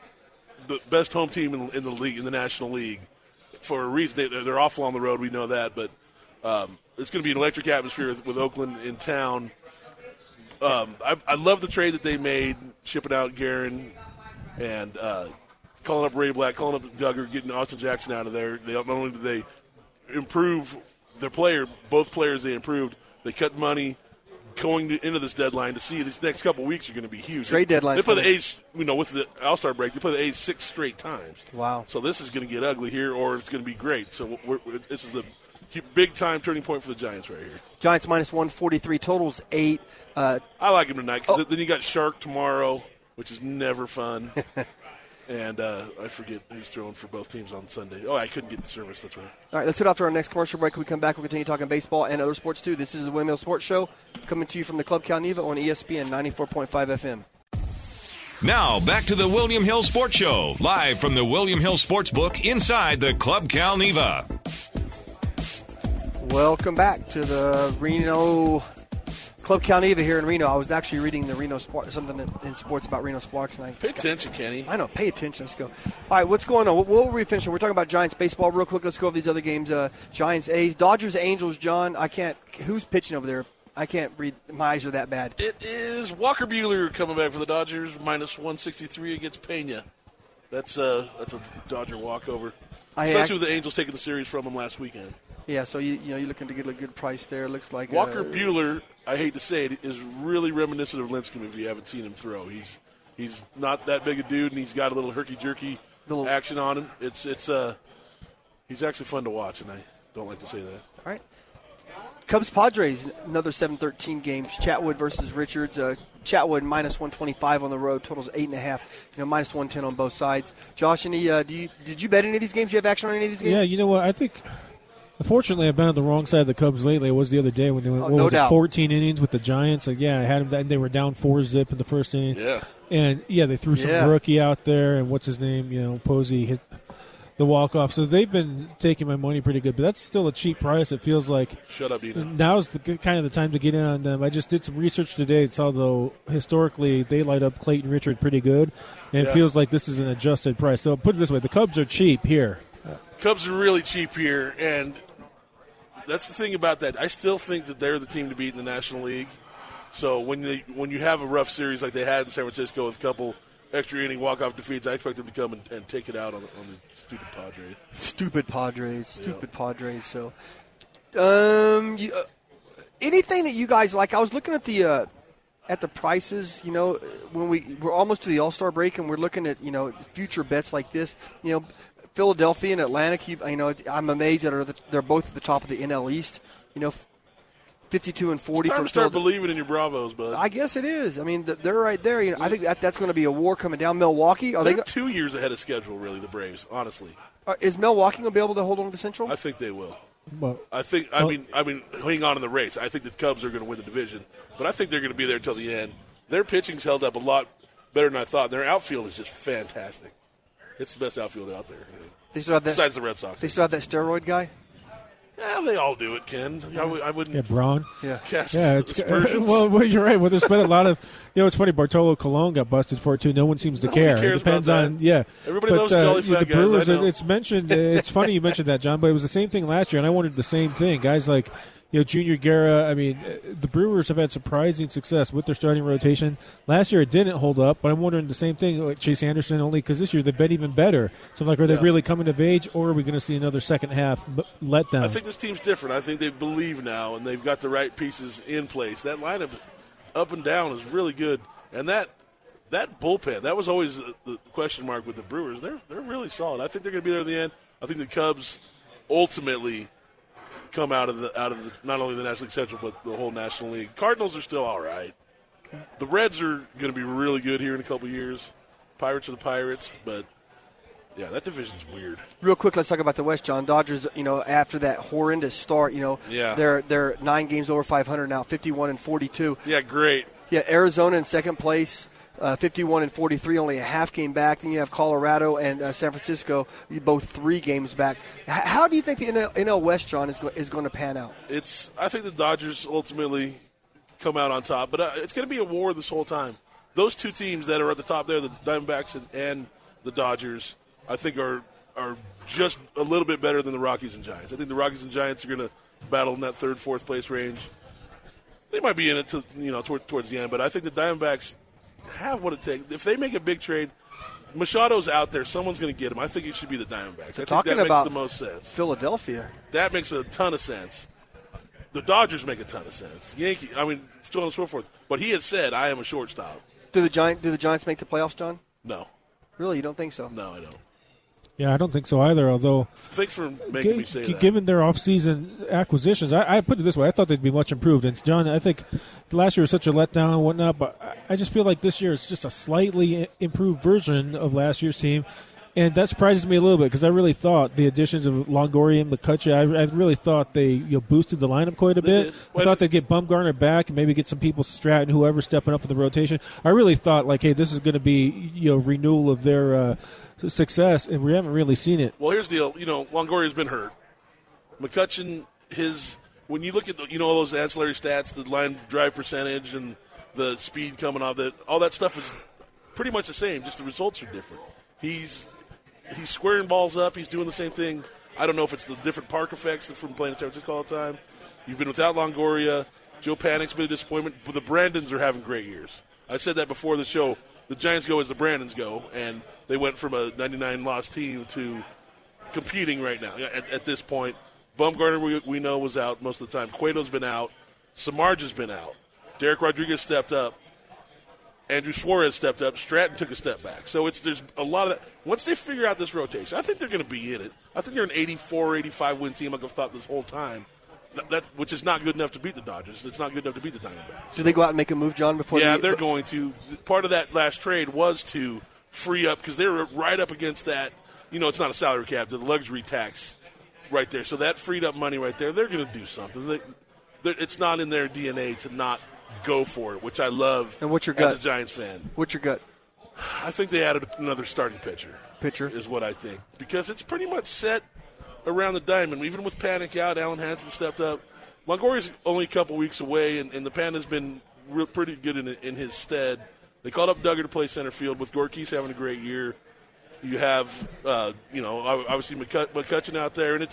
the best home team in the league, in the National League, for a reason. They're awful on the road. We know that, but it's going to be an electric atmosphere with Oakland in town. I love the trade that they made, shipping out Guerin and calling up Ray Black, calling up Duggar, getting Austin Jackson out of there. Not only did they improve their player. Both players they improved. They cut money going into this deadline to see these next couple weeks are going to be huge. Trade deadline. They play the A's, with the All-Star break. They play the A's 6 straight times. Wow. So this is going to get ugly here, or it's going to be great. So this is the big-time turning point for the Giants right here. Giants minus 143, totals 8. I like him tonight because then you got Shark tomorrow, which is never fun. And I forget who's throwing for both teams on Sunday. Oh, I couldn't get the service. That's right. All right, let's head off to our next commercial break. When we come back, we'll continue talking baseball and other sports, too. This is the William Hill Sports Show coming to you from the Club Cal Neva on ESPN 94.5 FM. Now, back to the William Hill Sports Show, live from the William Hill Sportsbook inside the Club Cal Neva. Welcome back to the Reno Club Cal Neva here in Reno. I was actually reading the Reno something in sports about Reno Sparks. And pay attention, Kenny. I know. Pay attention. Let's go. All right, what's going on? What were we finishing? We're talking about Giants baseball real quick. Let's go over these other games. Giants, A's, Dodgers, Angels. John, I can't. Who's pitching over there? I can't read. My eyes are that bad. It is Walker Buehler coming back for the Dodgers, minus 163 against Pena. That's a Dodger walkover, especially with the Angels taking the series from him last weekend. Yeah, so you're looking to get a good price there. Looks like Walker Buehler, I hate to say it, is really reminiscent of Lincecum if you haven't seen him throw. He's not that big a dude, and he's got a little herky-jerky action on him. It's he's actually fun to watch, and I don't like to say that. All right. Cubs-Padres, another 7-13 games. Chatwood versus Richards. Chatwood minus 125 on the road. Totals 8.5. Minus 110 on both sides. Josh, did you bet any of these games? Do you have action on any of these games? Yeah, you know what? I think, unfortunately, I've been on the wrong side of the Cubs lately. It was the other day when they went 14 innings with the Giants. I had them. They were down 4-0 in the first inning. Yeah. And, they threw some rookie out there, and what's his name? Posey hit the walk-off. So they've been taking my money pretty good, but that's still a cheap price. It feels like shut up, Ina. Now's kind of the time to get in on them. I just did some research today and saw, though, historically they light up Clayton Richard pretty good, and it feels like this is an adjusted price. So put it this way, the Cubs are cheap here. Cubs are really cheap here, and that's the thing about that. I still think that they're the team to beat in the National League. So when you have a rough series like they had in San Francisco with a couple extra inning walk-off defeats, I expect them to come and take it out on the stupid Padres. Stupid Padres. So, anything that you guys like? I was looking at the prices. When we're almost to the All-Star break, and we're looking at future bets like this. Philadelphia and Atlanta. I'm amazed that they're both at the top of the NL East. 52 and 40. It's time to start believing in your Bravos, bud. I guess it is. I mean, they're right there. I think that's going to be a war coming down. Milwaukee, they're 2 years ahead of schedule, really. The Braves, honestly. Is Milwaukee going to be able to hold on to the Central? I think they will. Well, I mean, hang on in the race. I think the Cubs are going to win the division, but I think they're going to be there until the end. Their pitching's held up a lot better than I thought. Their outfield is just fantastic. It's the best outfield out there. Besides the Red Sox. They still have that steroid guy? Yeah, they all do it, Ken. I wouldn't. Yeah, Braun. Cast aspersions. Well, you're right. Well, there's been a lot of. It's funny. Bartolo Colon got busted for it too. No one seems to care. Cares it depends about on. that. Yeah. Everybody loves jolly fat the guys. Brewers. I know. It's mentioned. It's funny you mentioned that, John. But it was the same thing last year, and I wanted the same thing. Guys like Junior Guerra. I mean, the Brewers have had surprising success with their starting rotation. Last year it didn't hold up, but I'm wondering the same thing like Chase Anderson, only because this year they've been even better. So I'm like, are they really coming of age, or are we going to see another second half letdown? I think this team's different. I think they believe now, and they've got the right pieces in place. That lineup up and down is really good. And that bullpen, that was always the question mark with the Brewers. They're really solid. I think they're going to be there in the end. I think the Cubs ultimately come out of the not only the National League Central but the whole National League. Cardinals are still all right. The Reds are going to be really good here in a couple of years. Pirates are the Pirates, but yeah, that division's weird. Real quick, let's talk about the West, John. Dodgers, after that horrendous start, they're 9 games over 500 now, 51 and 42. Yeah, great. Yeah, Arizona in second place. 51 and 43, only a half game back. Then you have Colorado and San Francisco, both 3 games back. How do you think the NL West, John, is going to pan out? I think the Dodgers ultimately come out on top, but it's going to be a war this whole time. Those 2 teams that are at the top there, the Diamondbacks and the Dodgers, I think are just a little bit better than the Rockies and Giants. I think the Rockies and Giants are going to battle in that 3rd, 4th place range. They might be in it towards the end, but I think the Diamondbacks have what it takes. If they make a big trade, Machado's out there. Someone's going to get him. I think it should be the Diamondbacks. I think Talking that about makes the most sense. Philadelphia. That makes a ton of sense. The Dodgers make a ton of sense. Yankee, so on and so forth. But he had said, I am a shortstop. Do the Giants make the playoffs, John? No. Really? You don't think so? No, I don't. Yeah, I don't think so either, although Thanks for making me say that. Given their off-season acquisitions, I put it this way. I thought they'd be much improved. And, John, I think last year was such a letdown and whatnot, but I just feel like this year it's just a slightly improved version of last year's team. And that surprises me a little bit because I really thought the additions of Longoria and McCutcheon, I really thought they boosted the lineup quite a bit. I thought they'd get Bumgarner back and maybe get some people, Stratton, whoever, stepping up in the rotation. I really thought, hey, this is going to be renewal of their success, and we haven't really seen it. Well, here's the deal. Longoria's been hurt. McCutcheon, when you look at all those ancillary stats, the line drive percentage and the speed coming off, all that stuff is pretty much the same. Just the results are different. He's squaring balls up. He's doing the same thing. I don't know if it's the different park effects from playing in San Francisco all the time. You've been without Longoria. Joe Panik's been a disappointment, but the Brandons are having great years. I said that before the show. The Giants go as the Brandons go, and they went from a 99-loss team to competing right now at this point. Bumgarner, we know, was out most of the time. Cueto's been out. Samardzich's been out. Derek Rodriguez stepped up. Andrew Suarez stepped up. Stratton took a step back. So there's a lot of that. Once they figure out this rotation, I think they're going to be in it. I think they're an 84, 85-win team like I've thought this whole time, which is not good enough to beat the Dodgers. It's not good enough to beat the Diamondbacks. Do they go out and make a move, John, before they're going to. Part of that last trade was to free up because they were right up against that. It's not a salary cap, the luxury tax right there. So that freed up money right there. They're going to do something. It's not in their DNA to not go for it, which I love. And what's your gut? As a Giants fan. What's your gut? I think they added another starting pitcher. Pitcher is what I think, because it's pretty much set around the diamond. Even with Panik out, Alan Hansen stepped up. Longoria's only a couple weeks away, and the Panda's been pretty good in his stead. They called up Duggar to play center field. With Gorky's having a great year. You have, obviously McCutcheon out there, and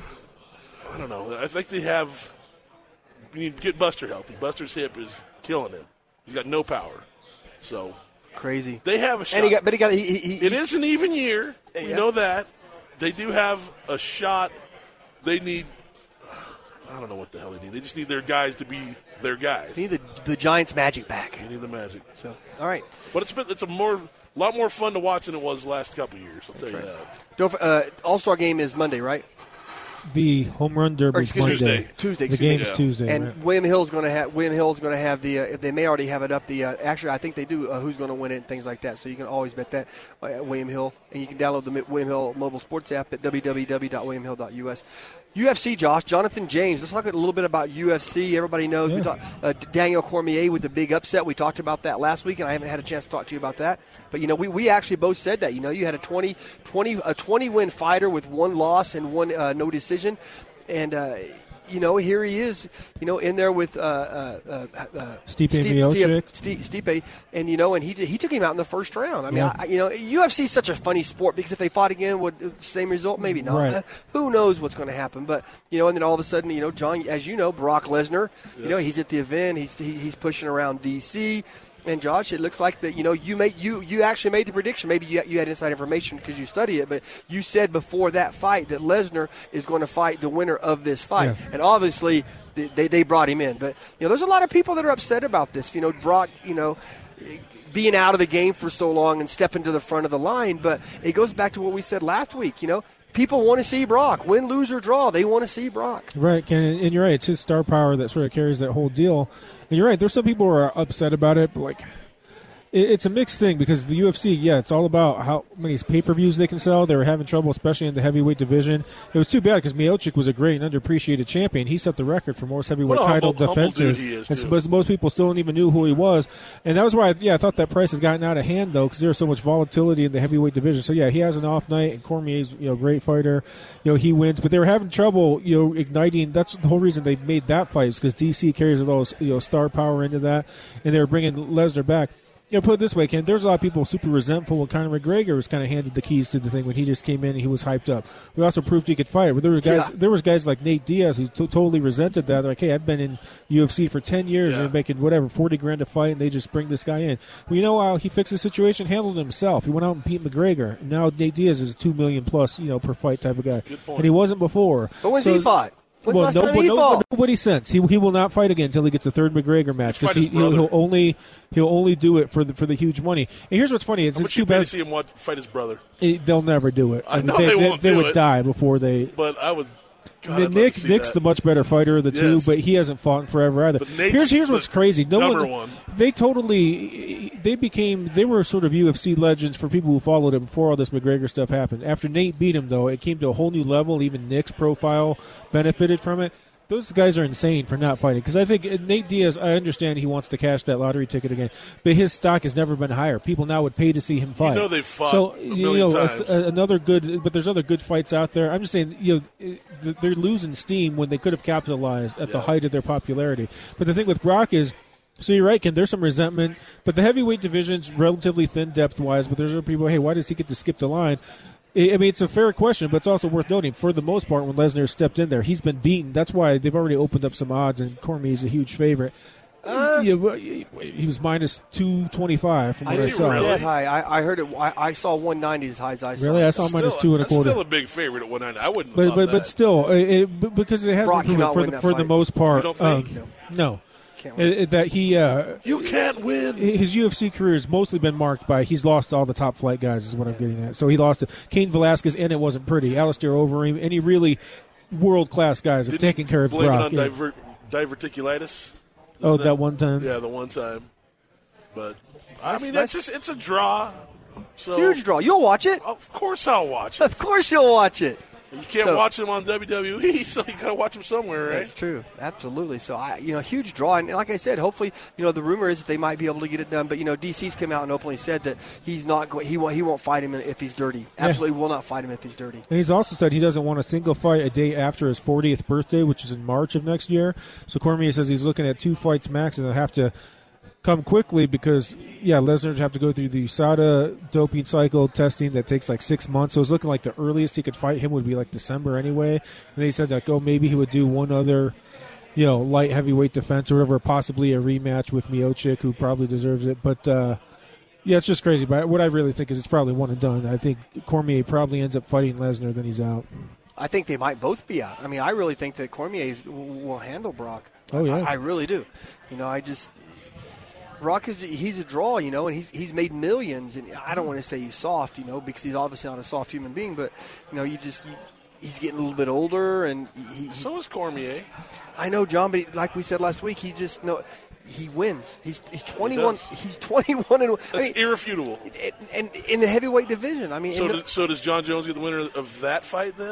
I don't know. I think they have. You need to get Buster healthy. Buster's hip is killing him. He's got no power. So crazy. They have a shot. And it is an even year. We know that. They do have a shot. They need. I don't know what the hell they need. They just need their guys to be their guys. They need the Giants' magic back. They need the magic. So all right. But it's a lot more fun to watch than it was the last couple of years. I'll tell you that. All-Star game is Monday, right? The home run derby is Monday. Tuesday. The game is Tuesday. And right. William Hill's going to have the. They may already have it up. Actually, I think they do. Who's going to win it and things like that. So you can always bet that William Hill, and you can download the William Hill mobile sports app at www.williamhill.us. UFC, Josh, Jonathan James. Let's talk a little bit about UFC. Everybody knows we talked Daniel Cormier with the big upset. We talked about that last week, and I haven't had a chance to talk to you about that. But we actually both said that. You had a 20-win fighter with one loss and one no decision, and here he is, in there with Stipe Miocic. Stipe, and and he took him out in the first round. I mean, UFC is such a funny sport because if they fought again, would the same result? Maybe not. Right. Who knows what's going to happen? But and then all of a sudden, John, as you know, Brock Lesnar, he's at the event. He's pushing around DC. And Josh, it looks like that you actually made the prediction. Maybe you had inside information because you study it, but you said before that fight that Lesnar is going to fight the winner of this fight, and obviously they brought him in. But there's a lot of people that are upset about this. Brock, being out of the game for so long and stepping to the front of the line. But it goes back to what we said last week. People want to see Brock. Win, lose, or draw, they want to see Brock. Right, Ken, and you're right. It's his star power that sort of carries that whole deal. And you're right. There's some people who are upset about it, but it's a mixed thing because the UFC, it's all about how many pay-per-views they can sell. They were having trouble, especially in the heavyweight division. It was too bad because Miocic was a great and underappreciated champion. He set the record for most heavyweight title defenses. And most people still don't even knew who he was. And that was why, I thought that price had gotten out of hand, though, because there was so much volatility in the heavyweight division. So, he has an off night, and Cormier's, a great fighter. He wins. But they were having trouble, igniting. That's the whole reason they made that fight is because DC carries those, star power into that. And they were bringing Lesnar back. put it this way, Ken. There's a lot of people super resentful when Conor McGregor was kind of handed the keys to the thing when he just came in and he was hyped up. We also proved he could fight. But there was guys like Nate Diaz who totally resented that. They're like, hey, I've been in UFC for 10 years and making whatever $40,000 to fight, and they just bring this guy in. Well, you know how he fixed the situation? Handled it himself. He went out and beat McGregor. Now Nate Diaz is a $2 million plus, per fight type of guy, and he wasn't before. But when's he fought? Nobody since he will not fight again until he gets a third McGregor match because he'll only do it for the huge money. And here's what's funny: it's too bad to see him fight his brother. They'll never do it. I know they would die before they. But I would. God, Nick's the much better fighter of the two, but he hasn't fought in forever either. Here's what's crazy: they were sort of UFC legends for people who followed him before all this McGregor stuff happened. After Nate beat him, though, it came to a whole new level. Even Nick's profile benefited from it. Those guys are insane for not fighting because I think Nate Diaz, I understand he wants to cash that lottery ticket again, but his stock has never been higher. People now would pay to see him fight. They've fought a million times. But there's other good fights out there. I'm just saying, they're losing steam when they could have capitalized at the height of their popularity. But the thing with Brock is, so you're right, Ken, there's some resentment, but the heavyweight division's relatively thin depth-wise, but there's other people, hey, why does he get to skip the line? I mean, it's a fair question, but it's also worth noting. For the most part, when Lesnar stepped in there, he's been beaten. That's why they've already opened up some odds, and Cormier's a huge favorite. He was minus 225 from what I saw. Really? That high. I heard it. I saw 190 as high as I saw. Really? I saw minus 2.25. That's still a big favorite at 190. I wouldn't have thought that. But still, because it has Brock been proven for the most part. You don't think? No. That you can't win. His UFC career has mostly been marked by he's lost all the top flight guys is what I'm getting at. So he lost to Cain Velasquez, and it wasn't pretty. Alistair Overeem, any really world-class guys have taken care of Brock. Blame it on diverticulitis? That one time? Yeah, the one time. But, I mean, it's a draw. So, huge draw. You'll watch it. Of course I'll watch it. Of course you'll watch it. You can't watch him on WWE, so you got to watch him somewhere, right? That's true. Absolutely. So, huge draw. And like I said, hopefully, the rumor is that they might be able to get it done. But, DC's come out and openly said that he's not going. He won't fight him if he's dirty. Absolutely will not fight him if he's dirty. And he's also said he doesn't want a single fight a day after his 40th birthday, which is in March of next year. So Cormier says he's looking at 2 fights max, and they'll have to come quickly because, Lesnar would have to go through the USADA doping cycle testing that takes like 6 months. So it's looking like the earliest he could fight him would be like December anyway. And he said that, maybe he would do one other, light heavyweight defense or whatever, possibly a rematch with Miocic, who probably deserves it. But, it's just crazy. But what I really think is it's probably one and done. I think Cormier probably ends up fighting Lesnar, then he's out. I think they might both be out. I mean, I really think that Cormier will handle Brock. Oh, yeah. I really do. Brock he's a draw, and he's made millions, and I don't want to say he's soft, because he's obviously not a soft human being, but he's getting a little bit older, and so is Cormier. I know, John, but like we said last week, he wins. He's 21. He's 21 and that's irrefutable. And in the heavyweight division, I mean, so does John Jones get the winner of that fight then?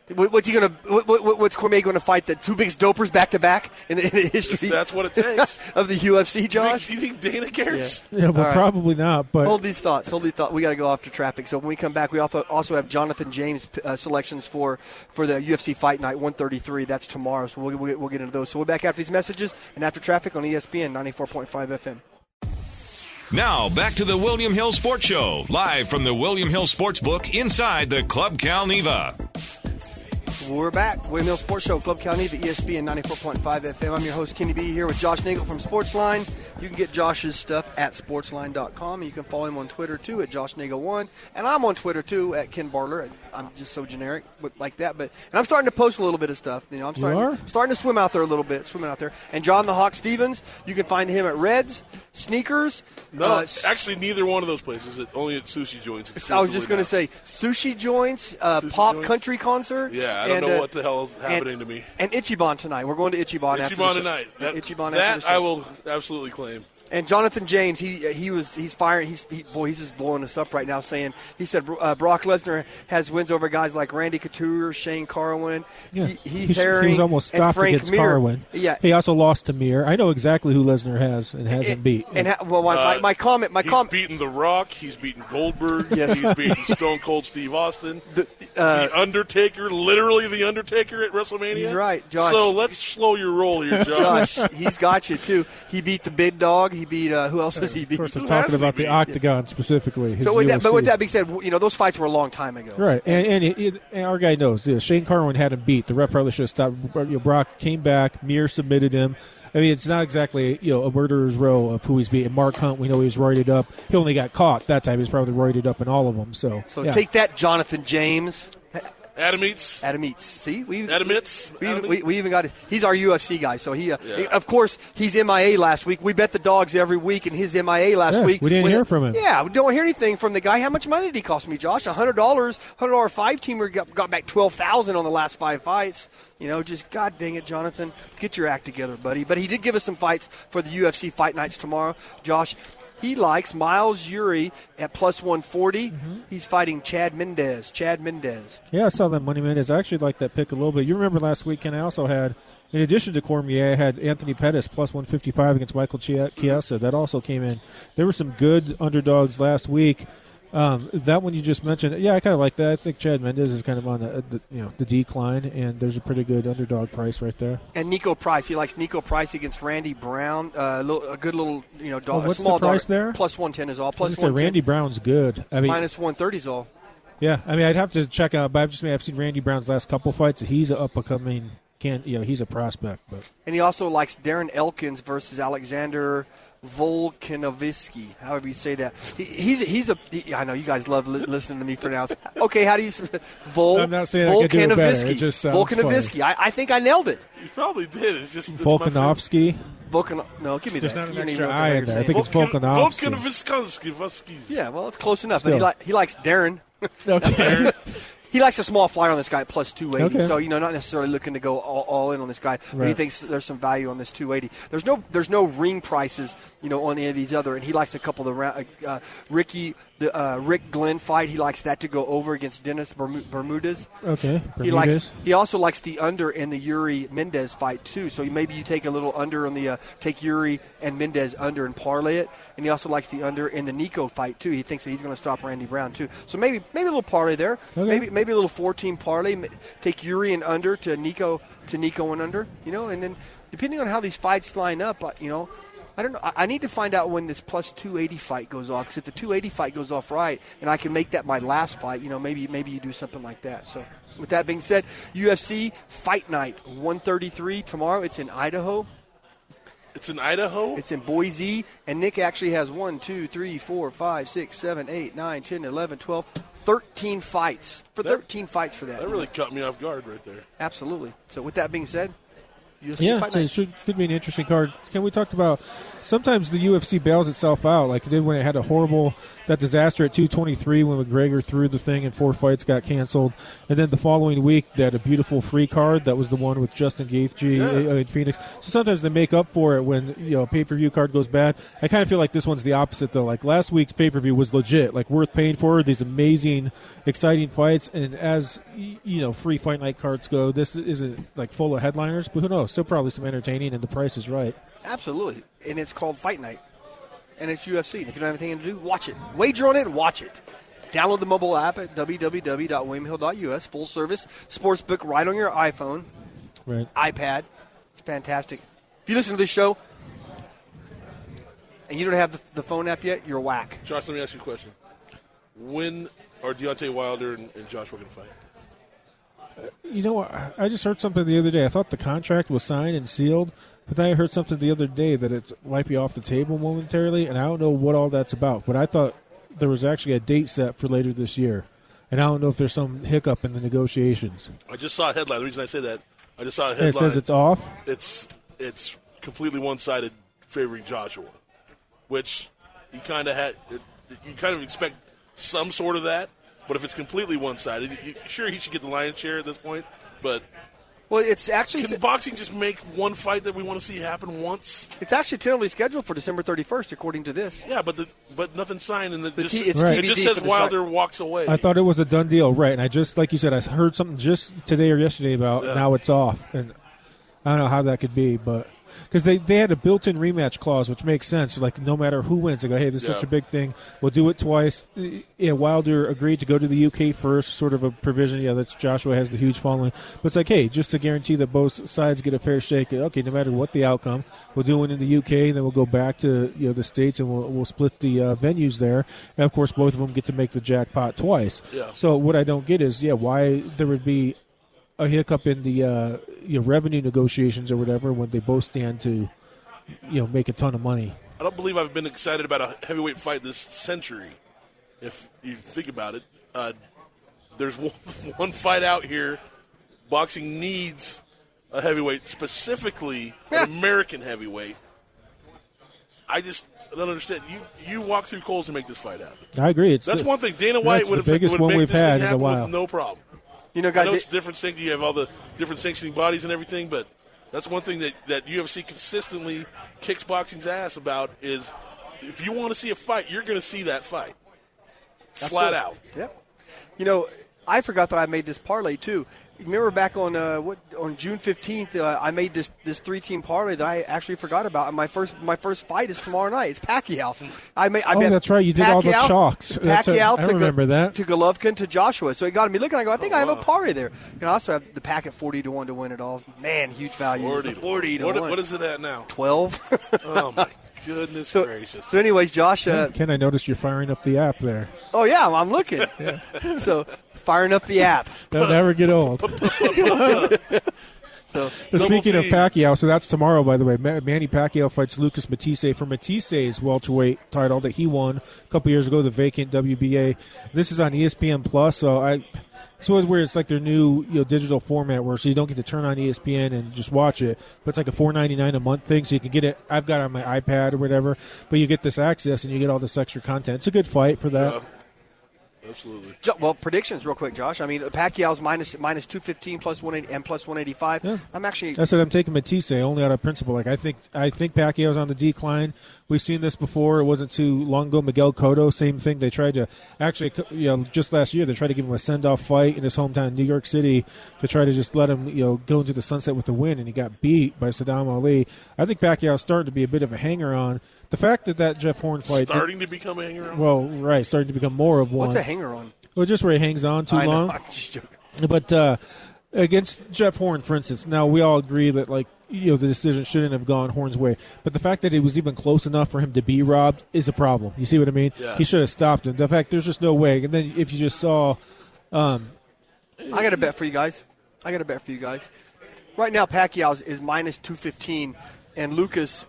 What's Cormier going to fight? The 2 biggest dopers back to back in the history? If that's what it takes of the UFC, Josh. Do you think Dana cares? Yeah, but probably not. But hold these thoughts. We got to go off to traffic. So when we come back, we also have Jonathan James selections for the UFC Fight Night 133. That's tomorrow. So we'll get into those. So we're back after these messages and after traffic on ESPN 94.5 FM. Now, back to the William Hill Sports Show, live from the William Hill Sportsbook inside the Club Cal Neva. We're back. William Hill Sports Show, Club Cal Neva, ESPN 94.5 FM. I'm your host, Kenny B, here with Josh Nagel from Sportsline. You can get Josh's stuff at sportsline.com. You can follow him on Twitter, too, at JoshNagel1. And I'm on Twitter, too, at Ken Bartler. I'm just so generic like that. And I'm starting to post a little bit of stuff. I'm starting to swim out there a little bit, And John the Hawk Stevens, you can find him at Reds, Sneakers. No, actually, neither one of those places. Only at Sushi Joints. I was just going to say Sushi Joints, Sushi Pop Joints. Country Concert. Yeah, I don't know what the hell is happening to me. And Ichiban tonight. We're going to Ichiban after the show. Tonight. Ichiban that after the show. I will absolutely claim. And Jonathan James, he's firing. He's just blowing us up right now. He said Brock Lesnar has wins over guys like Randy Couture, Shane Carwin, Heath Herring, he was almost stopped and Frank against Mir. Carwin. Yeah, he also lost to Mir. I know exactly who Lesnar has and hasn't beat. My comment. He's beaten The Rock. He's beaten Goldberg. Yes. He's beaten Stone Cold Steve Austin. The Undertaker, literally the Undertaker at WrestleMania. He's right, Josh. So let's slow your roll here, Josh. He's got you too. He beat the Big Dog. He beat who else has he beat? Of course, I'm talking about the Octagon specifically. So with that being said, those fights were a long time ago. Right, and our guy knows. Shane Carwin had him beat. The ref probably should have stopped. Brock came back. Mir submitted him. I mean, it's not exactly a murderer's row of who he's beating. Mark Hunt, we know he was roided up. He only got caught that time. He's probably roided up in all of them. So take that, Jonathan James. Adam Eats. See, we even got it. He's our UFC guy, so he of course he's MIA last week. We bet the dogs every week, and his MIA last week. We didn't hear from him. Yeah, we don't hear anything from the guy. How much money did he cost me, Josh? $100. $100 5-teamer got back $12,000 on the last 5 fights. Just God dang it, Jonathan, get your act together, buddy. But he did give us some fights for the UFC fight nights tomorrow, Josh. He likes Miles Urey at plus 140. Mm-hmm. He's fighting Chad Mendez. Yeah, I saw that Money Mendez. I actually like that pick a little bit. You remember last weekend I also had, in addition to Cormier, I had Anthony Pettis plus 155 against Michael Chiesa. That also came in. There were some good underdogs last week. That one you just mentioned, I kind of like that. I think Chad Mendez is kind of on the decline, and there's a pretty good underdog price right there. And Nico Price, he likes Nico Price against Randy Brown. A good little dog. What's small the price dog. there? Plus 110 is all. Plus 110. Randy Brown's good. I mean, minus 130 is all. Yeah, I mean I'd have to check out, but I've seen Randy Brown's last couple fights. He's an up and coming. He's a prospect. But and he also likes Darren Elkins versus Alexander Volkanovski, however you say that. I know you guys love listening to me pronounce. Okay, how do you I'm not saying I can do it better. It just sounds Volkanovski. I think I nailed it. You probably did. It's just Volkanovski. No, give me There's that. There's not an extra I in there. I think it's Volkanovski. Volkanovski. Yeah, well, it's close enough. Still. But he likes Darren. Okay. He likes a small flyer on this guy at plus 280. Okay. So, not necessarily looking to go all in on this guy, but he thinks there's some value on this 280. There's no ring prices, on any of these other, and he likes a couple of the Rick Glenn fight. He likes that to go over against Dennis Bermudez. Okay. He also likes the under in the Yuri Mendez fight too. So maybe you take a little under on the take Yuri and Mendez under and parlay it. And he also likes the under in the Nico fight too. He thinks that he's going to stop Randy Brown too. So maybe a little parlay there. Okay. Maybe a little 4-team parlay. Take Yuri and under to Nico and under. And then depending on how these fights line up, I don't know. I need to find out when this plus 280 fight goes off. Because if the 280 fight goes off right, and I can make that my last fight, maybe you do something like that. So, with that being said, UFC Fight Night 133 tomorrow. It's in Idaho. It's in Idaho? It's in Boise. And Nick actually has 1, 2, 3, 4, 5, 6, 7, 8, 9, 10, 11, 12, 13 fights. 13 fights for that. That really caught me off guard right there. Absolutely. So, with that being said, UFC it could be an interesting card. We talked about sometimes the UFC bails itself out, like it did when it had that disaster at 223 when McGregor threw the thing and 4 fights got canceled, and then the following week they had a beautiful free card that was the one with Justin Gaethje in Phoenix. So sometimes they make up for it when a pay-per-view card goes bad. I kind of feel like this one's the opposite though. Like last week's pay-per-view was legit, like worth paying for. These amazing, exciting fights, and as free fight night cards go, this isn't like full of headliners, but who knows? Still probably some entertaining, and the price is right. Absolutely. And it's called Fight Night. And it's UFC. And if you don't have anything to do, watch it. Wager on it and watch it. Download the mobile app at www.williamhill.us. Full service sportsbook right on your iPhone, iPad. It's fantastic. If you listen to this show and you don't have the phone app yet, you're whack. Josh, let me ask you a question. When are Deontay Wilder and Joshua going to fight? I just heard something the other day. I thought the contract was signed and sealed, but then I heard something the other day that it might be off the table momentarily, and I don't know what all that's about. But I thought there was actually a date set for later this year, and I don't know if there's some hiccup in the negotiations. I just saw a headline. The reason I say that, I just saw a headline. And it says it's off? It's completely one-sided favoring Joshua, which you kind of expect some sort of that. But if it's completely one-sided, sure, he should get the lion's share at this point. But it's actually can boxing just make one fight that we want to see happen once? It's actually tentatively scheduled for December 31st, according to this. Yeah, but nothing's signed, and it just says Wilder walks away. I thought it was a done deal, right? And I just, like you said, I heard something just today or yesterday about now it's off, and I don't know how that could be, but Because they had a built-in rematch clause, which makes sense. Like, no matter who wins, they go, hey, this is such a big thing. We'll do it twice. Yeah, Wilder agreed to go to the UK first, sort of a provision. Yeah, that's Joshua has the huge following. But it's like, hey, just to guarantee that both sides get a fair shake, okay, no matter what the outcome, we'll do it in the UK, then we'll go back to the States, and we'll split the venues there. And, of course, both of them get to make the jackpot twice. Yeah. So what I don't get is, why there would be a hiccup in the revenue negotiations or whatever when they both stand to make a ton of money. I don't believe I've been excited about a heavyweight fight this century. If you think about it, there's one fight out here. Boxing needs a heavyweight, specifically an American heavyweight. I don't understand. You walk through coals to make this fight happen. I agree. That's one thing. Dana White would have biggest one we've had in a while. With no problem. Guys, I know it's different. You have all the different sanctioning bodies and everything, but that's one thing that UFC consistently kicks boxing's ass about is if you want to see a fight, you're going to see that fight. Flat out. Yep. I forgot that I made this parlay too. Remember back on June 15th, I made this 3-team parlay that I actually forgot about. And my first fight is tomorrow night. It's Pacquiao. I bet that's right. You did all the chalks. Pacquiao I remember that. To Golovkin to Joshua. So it got me looking. I go, I think I have a parlay there. I also have the pack at 40-1 to win it all. Man, huge value. 40 to 1. What is it at now? 12. Oh my goodness gracious. So anyways, Josh. Ken, I noticed you're firing up the app there. Oh yeah, I'm looking. Yeah. So. Firing up the app. They'll never get old. So speaking of Pacquiao, so that's tomorrow, by the way. Manny Pacquiao fights Lucas Matisse for Matisse's welterweight title that he won a couple years ago, the vacant WBA. This is on ESPN Plus, so it's weird. It's like their new digital format where so you don't get to turn on ESPN and just watch it, but it's like a $4.99 a month thing, so you can get it. I've got it on my iPad or whatever, but you get this access and you get all this extra content. It's a good fight for that. Yeah. Absolutely. Well, predictions real quick, Josh. I mean, Pacquiao's minus 215 plus 180 and plus 185. Yeah. I said I'm taking Matisse only out of principle. Like I think Pacquiao's on the decline. We've seen this before. It wasn't too long ago. Miguel Cotto, same thing. They tried to actually, just last year, they tried to give him a send-off fight in his hometown, New York City, to try to just let him, go into the sunset with the win, and he got beat by Saddam Ali. I think Pacquiao's starting to be a bit of a hanger-on. The fact that Jeff Horn fight starting to become a hanger-on. Well, right, starting to become more of one. What's a hanger-on? Well, just where he hangs on too long. I'm just joking. But against Jeff Horn, for instance, now we all agree that the decision shouldn't have gone Horn's way. But the fact that it was even close enough for him to be robbed is a problem. You see what I mean? Yeah. He should have stopped him. The fact there's just no way. And then if you just saw, I got a bet for you guys. Right now, Pacquiao is minus 215, and Lucas.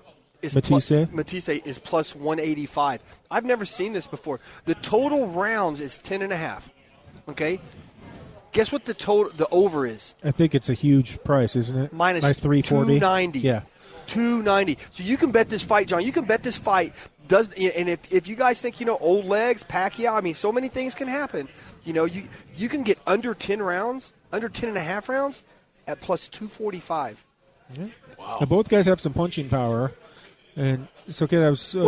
Matisse is plus 185. I've never seen this before. The total rounds is 10.5. Okay? Guess what the over is? I think it's a huge price, isn't it? Minus like 340. 290. Yeah. 290. So you can bet this fight, John. You can bet this fight and if you guys think, old legs, Pacquiao, I mean, so many things can happen. You can get under 10 rounds, under 10.5 rounds at plus 245. Yeah. Wow. Now, both guys have some punching power. And it's okay. That was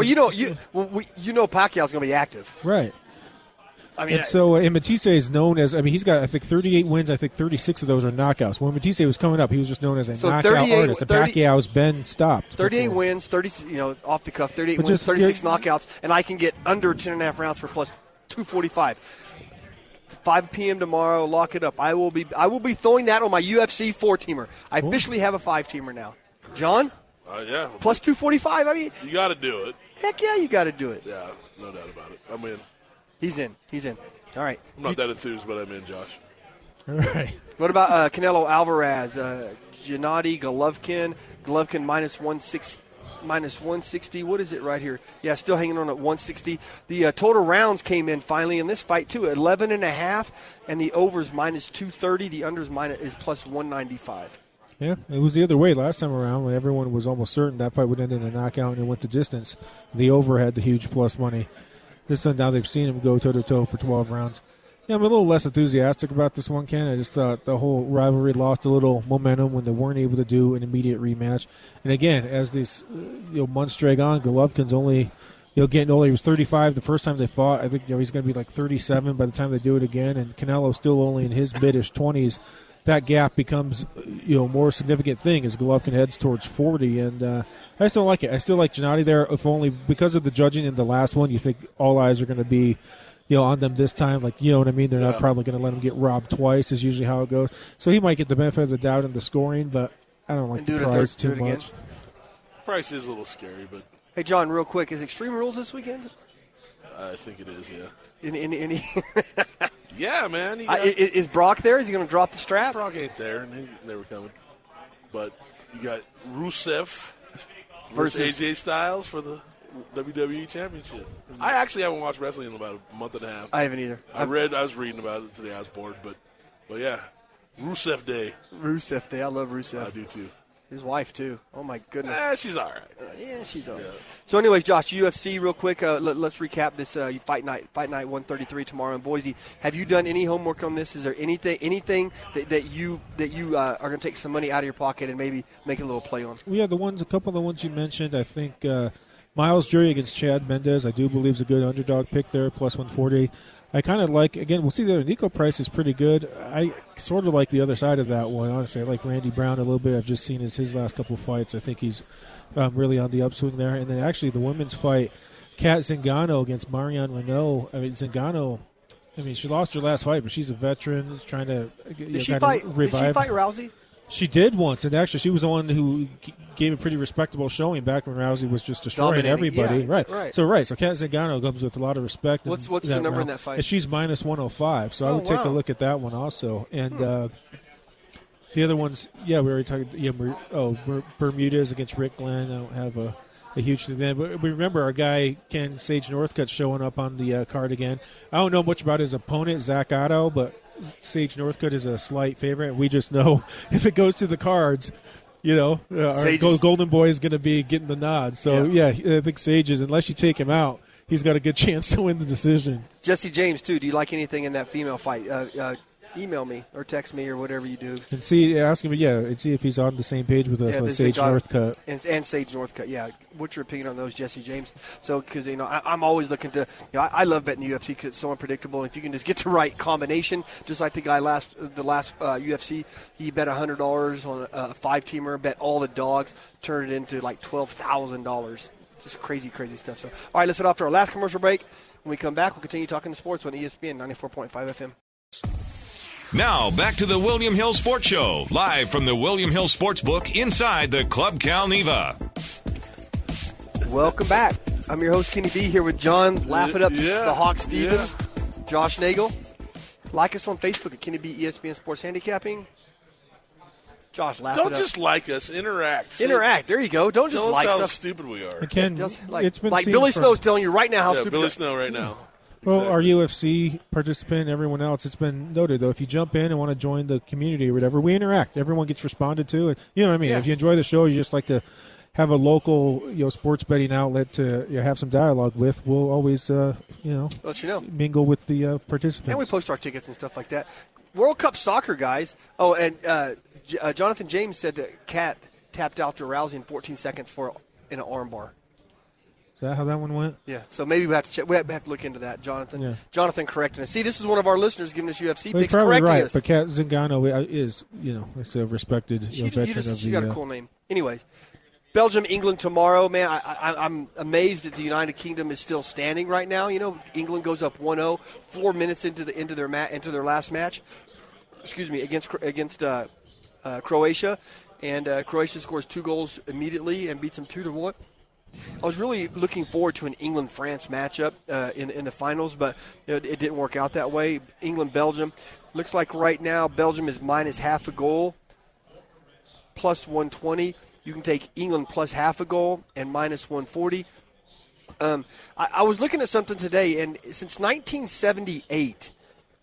Pacquiao's going to be active, right? I mean, and Matisse is known as. I mean, he's got 38 wins. I think 36 of those are knockouts. When Matisse was coming up, he was just known as a knockout artist. And Pacquiao's been stopped. 38 wins, 30 off the cuff, 38 wins, 36 knockouts, and I can get under 10.5 rounds for plus 245. 5 p.m. tomorrow. Lock it up. I will be throwing that on my UFC 4-teamer. I officially have a 5-teamer now. John. Yeah. Plus 245. I mean, you got to do it. Heck yeah, you got to do it. Yeah, no doubt about it. I'm in. He's in. All right. I'm not that enthused, but I'm in, Josh. All right. What about Canelo Alvarez, Gennady Golovkin? Golovkin minus 160. What is it right here? Yeah, still hanging on at 160. The total rounds came in finally in this fight too, 11.5, and the overs minus 230. The unders is plus 195. Yeah, it was the other way last time around when everyone was almost certain that fight would end in a knockout and it went the distance. The over had the huge plus money. This time now they've seen him go toe-to-toe for 12 rounds. Yeah, I'm a little less enthusiastic about this one, Ken. I just thought the whole rivalry lost a little momentum when they weren't able to do an immediate rematch. And again, as these months drag on, Golovkin's only getting older. He was 35 the first time they fought. I think he's going to be like 37 by the time they do it again. And Canelo's still only in his mid-ish 20s. that gap becomes, more significant thing as Golovkin heads towards 40. And I just don't like it. I still like Gennady there, if only because of the judging in the last one. You think all eyes are going to be, on them this time. Like, you know what I mean? They're not probably going to let him get robbed twice is usually how it goes. So he might get the benefit of the doubt in the scoring, but I don't like the price too much. Price is a little scary, but. Hey, John, real quick, is Extreme Rules this weekend? I think it is, yeah. Any Yeah, man. Is Brock there? Is he going to drop the strap? Brock ain't there, and he's never coming. But you got Rusev versus AJ Styles for the WWE Championship. I actually haven't watched wrestling in about a month and a half. I haven't either. I was reading about it today. I was bored, but yeah, Rusev Day. Rusev Day. I love Rusev. I do too. His wife too. Oh my goodness. She's all right. Yeah, she's all right. Yeah. So, anyways, Josh, UFC real quick. Let's recap this fight night. Fight night 133 tomorrow in Boise. Have you done any homework on this? Is there anything that you are going to take some money out of your pocket and maybe make a little play on? Yeah, a couple of the ones you mentioned. I think Miles Jury against Chad Mendez, I do believe is a good underdog pick there, plus 140. I kind of like, again, we'll see the Nico price is pretty good. I sort of like the other side of that one, honestly. I like Randy Brown a little bit. I've just seen his last couple of fights. I think he's really on the upswing there. And then actually the women's fight, Kat Zingano against Marion Renault. I mean, Zingano, she lost her last fight, but she's a veteran, trying to Did she fight Rousey? She did once, and actually she was the one who gave a pretty respectable showing back when Rousey was just destroying everybody. Yeah, right. So Kat Zingano comes with a lot of respect. What's the number in that fight? And she's minus 105, so I would take a look at that one also. And the other ones, we already talked. Bermudez against Rick Glenn. I don't have a huge thing then. But we remember our guy, Ken Sage Northcutt, showing up on the card again. I don't know much about his opponent, Zach Otto, but Sage Northcutt is a slight favorite. We just know if it goes to the cards, our Golden Boy is going to be getting the nod. So, I think Sage is, unless you take him out, he's got a good chance to win the decision. Jesse James, too. Do you like anything in that female fight? Email me or text me or whatever you do. And ask him, and see if he's on the same page with us on Sage Northcutt. And Sage Northcutt, yeah. What's your opinion on those, Jesse James? So, because, I'm always looking to, I love betting the UFC because it's so unpredictable. If you can just get the right combination, just like the guy the last UFC, he bet $100 on a 5-teamer, bet all the dogs, turned it into like $12,000. Just crazy, crazy stuff. So, all right, let's head off to our last commercial break. When we come back, we'll continue talking sports on ESPN 94.5 FM. Now, back to the William Hill Sports Show, live from the William Hill Sportsbook inside the Club Cal Neva. Welcome back. I'm your host, Kenny B, here with John, laughing up the Hawk Stevens, Josh Nagel. Like us on Facebook at Kenny B ESPN Sports Handicapping. Josh, laugh it up. Don't just like us. Interact. Interact. There you go. Don't just like stuff. stuff. How stupid we are. Again, it's been like Billy Snow's telling you right now how stupid. Billy Snow right now. Well, our UFC participant, everyone else, it's been noted, though, if you jump in and want to join the community or whatever, we interact. Everyone gets responded to. And, you know what I mean? Yeah. If you enjoy the show, you just like to have a local sports betting outlet to have some dialogue with, we'll always, let you know, mingle with the participants. And we post our tickets and stuff like that. World Cup soccer, guys. Oh, and Jonathan James said that Kat tapped out to Rousey in 14 seconds in an armbar. Is that how that one went? Yeah, so maybe we have to check. We have to look into that, Jonathan. Yeah. Jonathan correcting us. See, this is one of our listeners giving us UFC picks, correcting right, us. But Kat Zingano is, it's a respected veteran of the... She got a cool name. Anyways, Belgium, England tomorrow. Man, I'm amazed that the United Kingdom is still standing right now. England goes up 1-0, 4 minutes into their last match. Excuse me, against Croatia, and Croatia scores 2 goals immediately and beats them 2-1. I was really looking forward to an England-France matchup in the finals, but it didn't work out that way. England-Belgium. Looks like right now Belgium is minus half a goal, plus 120. You can take England plus half a goal and minus 140. I was looking at something today, and since 1978,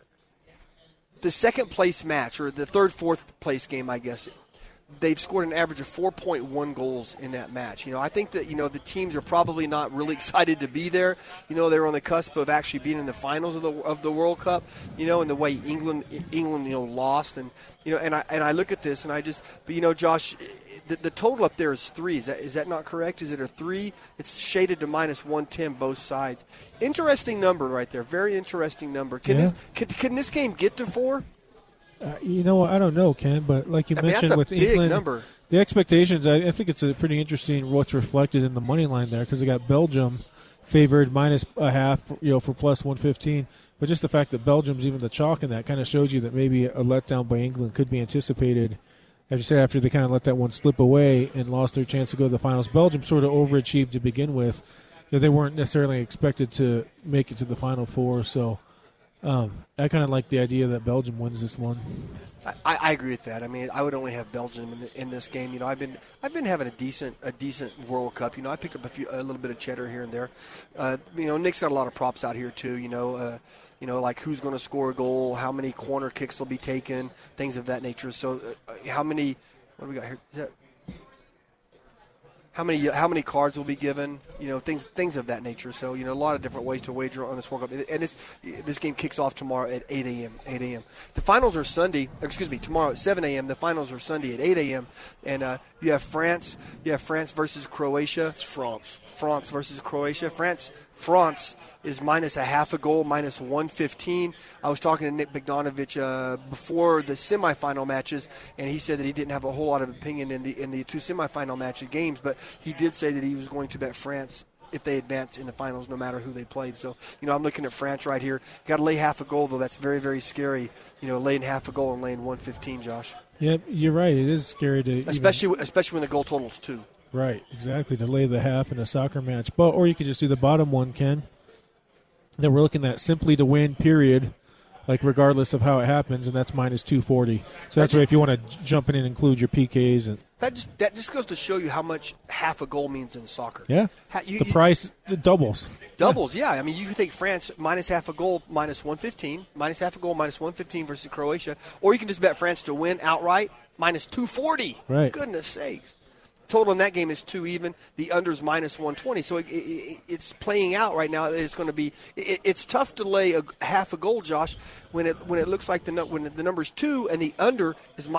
the second-place match, or the third, fourth-place game, I guess, they've scored an average of 4.1 goals in that match. I think that, the teams are probably not really excited to be there. They were on the cusp of actually being in the finals of the World Cup, and the way England lost. And, and I look at this and I just, Josh, the total up there is 3. Is that not correct? Is it a 3? It's shaded to minus 110 both sides. Interesting number right there. Very interesting number. Can this game get to 4? You know what? I don't know, Ken, but like you mentioned with England, number. The expectations, I think it's a pretty interesting what's reflected in the money line there because they got Belgium favored minus a half, for plus 115. But just the fact that Belgium's even the chalk in that kind of shows you that maybe a letdown by England could be anticipated. As you said, after they kind of let that one slip away and lost their chance to go to the finals, Belgium sort of overachieved to begin with. They weren't necessarily expected to make it to the Final Four, so I kind of like the idea that Belgium wins this one. I agree with that. I mean, I would only have Belgium in this game. I've been having a decent World Cup. I picked up a little bit of cheddar here and there. Nick's got a lot of props out here too. Like who's going to score a goal, how many corner kicks will be taken, things of that nature. So, how many? What do we got here? Is that? How many cards will be given? Things of that nature. So, a lot of different ways to wager on this World Cup. And this game kicks off tomorrow at 8 a.m. 8 a.m. The finals are tomorrow at 7 a.m. The finals are Sunday at 8 a.m. And you have France. You have France versus Croatia. It's France. France versus Croatia. France is minus a half a goal, minus 115. I was talking to Nick Bogdanovich before the semifinal matches, and he said that he didn't have a whole lot of opinion in the two semifinal games, but he did say that he was going to bet France if they advance in the finals, no matter who they played. So, I'm looking at France right here. Got to lay half a goal, though. That's very, very scary. Laying half a goal and laying 115, Josh. Yeah, you're right. It is scary to especially when the goal total's 2. Right, exactly, to lay the half in a soccer match. Or you could just do the bottom one, Ken. Then we're looking at simply to win, period, like regardless of how it happens, and that's minus 240. So that's why if you want to jump in and include your PKs. And that just goes to show you how much half a goal means in soccer. Yeah, the price doubles. Doubles, yeah. I mean, you could take France minus half a goal, minus 115, minus half a goal, minus 115 versus Croatia, or you can just bet France to win outright, minus 240. Right. Goodness sakes. Total in that game is 2 even. The under's minus 120. So it's playing out right now. It's going to be. It's tough to lay a half a goal, Josh, when it looks like when the number's 2 and the under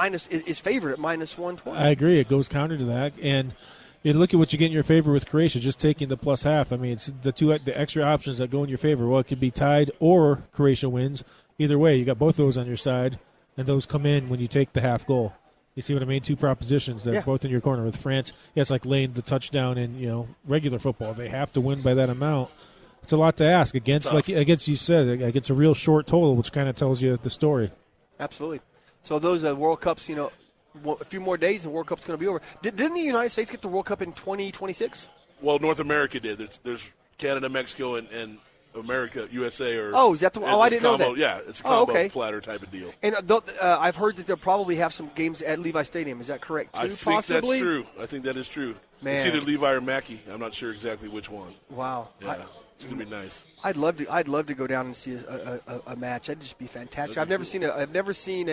is favored at minus 120. I agree. It goes counter to that, and you look at what you get in your favor with Croatia. Just taking the plus half. I mean, it's the extra options that go in your favor. Well, it could be tied or Croatia wins. Either way, you got both those on your side, and those come in when you take the half goal. You see what I mean? 2 propositions that are both in your corner. With France, it's like laying the touchdown in regular football. They have to win by that amount. It's a lot to ask against you said, against a real short total, which kind of tells you the story. Absolutely. So those World Cups, a few more days, the World Cup's going to be over. Didn't the United States get the World Cup in 2026? Well, North America did. There's Canada, Mexico, and America, USA, or is that the? Oh, I didn't know that. Yeah, it's a combo platter type of deal. And I've heard that they'll probably have some games at Levi Stadium. Is that correct? Too, I think possibly? that's true. I think that is true. Man. It's either Levi or Mackey. I'm not sure exactly which one. Wow. Yeah, it's gonna be nice. I'd love to go down and see a match. That'd just be fantastic. I've never seen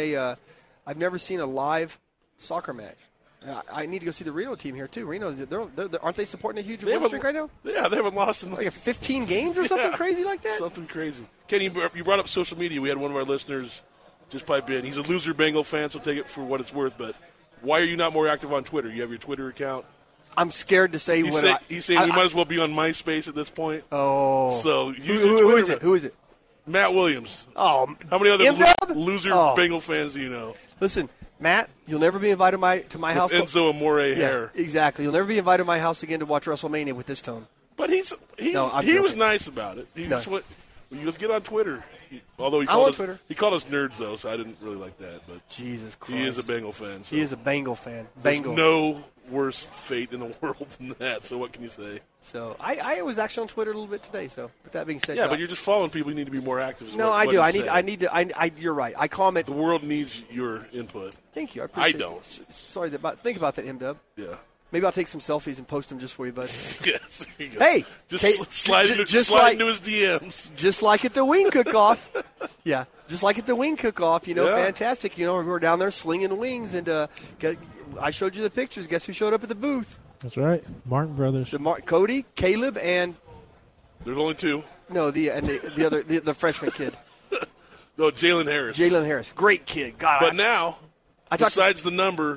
a live soccer match. I need to go see the Reno team here too. Reno, aren't they supporting a huge win streak right now? Yeah, they haven't lost in like 15 games or something crazy like that. Something crazy. Kenny, you brought up social media. We had one of our listeners just pipe in. He's a loser Bengal fan, so take it for what it's worth. But why are you not more active on Twitter? You have your Twitter account. I'm scared to say he's saying we might as well be on MySpace at this point. Oh, so who is it? Who is it? Matt Williams. Oh, how many other loser Bengal fans do you know? Listen. Matt, you'll never be invited to my house. Enzo Amore hair. Exactly. You'll never be invited to my house again to watch WrestleMania with this tone. But he was nice about it. He just went, you just get on Twitter. Although he called us nerds, though, so I didn't really like that. But Jesus Christ. He is a Bengal fan. So he is a Bengal fan. There's no worse fate in the world than that, so what can you say? So I was actually on Twitter a little bit today. So with that being said, but you're just following people. You need to be more active. No, I do. I need to. You're right. I comment. The world needs your input. Thank you. I appreciate it. I don't. Sorry. Think about that, M-Dub. Yeah. Maybe I'll take some selfies and post them just for you, bud. Yes. There you go. Hey, slide into his DMs. Just like at the wing cook-off. Yeah, just like at the wing cook-off. Fantastic. We were down there slinging wings, and I showed you the pictures. Guess who showed up at the booth? That's right, Martin Brothers. Cody, Caleb, and there's only 2. No, the freshman kid. No, Jalen Harris. Jalen Harris, great kid. God. But now, besides the number,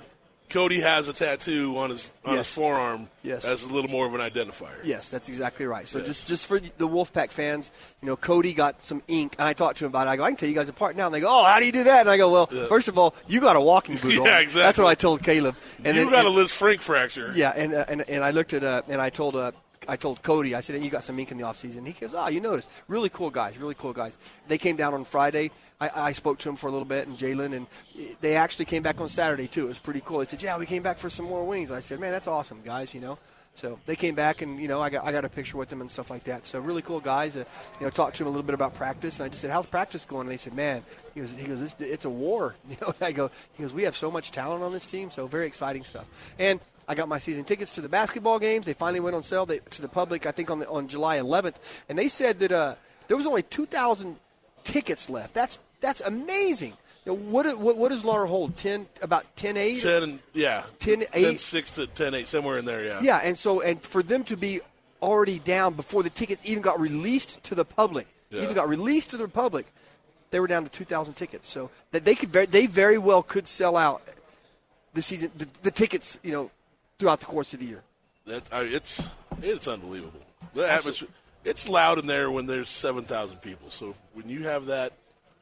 Cody has a tattoo on his forearm as a little more of an identifier. Yes, that's exactly right. So just for the Wolfpack fans, Cody got some ink, and I talked to him about it. I go, I can tell you guys apart now. And they go, oh, how do you do that? And I go, well, first of all, you got a walking boot on. Yeah, exactly. That's what I told Caleb. And you got a Liz Frank fracture. Yeah, and I looked at and I told Cody, I said, hey, you got some ink in the offseason. He goes, you noticed. Really cool guys. They came down on Friday. I spoke to him for a little bit, and Jalen, and they actually came back on Saturday, too. It was pretty cool. They said, yeah, we came back for some more wings. I said, man, that's awesome, guys, So they came back, and, I got a picture with them and stuff like that. So really cool guys. Talked to them a little bit about practice, and I just said, how's practice going? And they said, man, he goes, it's a war. He goes, we have so much talent on this team, so very exciting stuff. And I got my season tickets to the basketball games. They finally went on sale to the public, I think, on July 11th. And they said that there was only 2,000 tickets left. That's amazing. What does Laura hold? About 10-8? 10, yeah. 10-8? 10-6 to 10-8, somewhere in there, yeah. Yeah, and for them to be already down before the tickets even got released to the public, they were down to 2,000 tickets. So that they very well could sell out the season, the tickets, throughout the course of the year. It's unbelievable. The atmosphere, it's loud in there when there's 7,000 people. So when you have that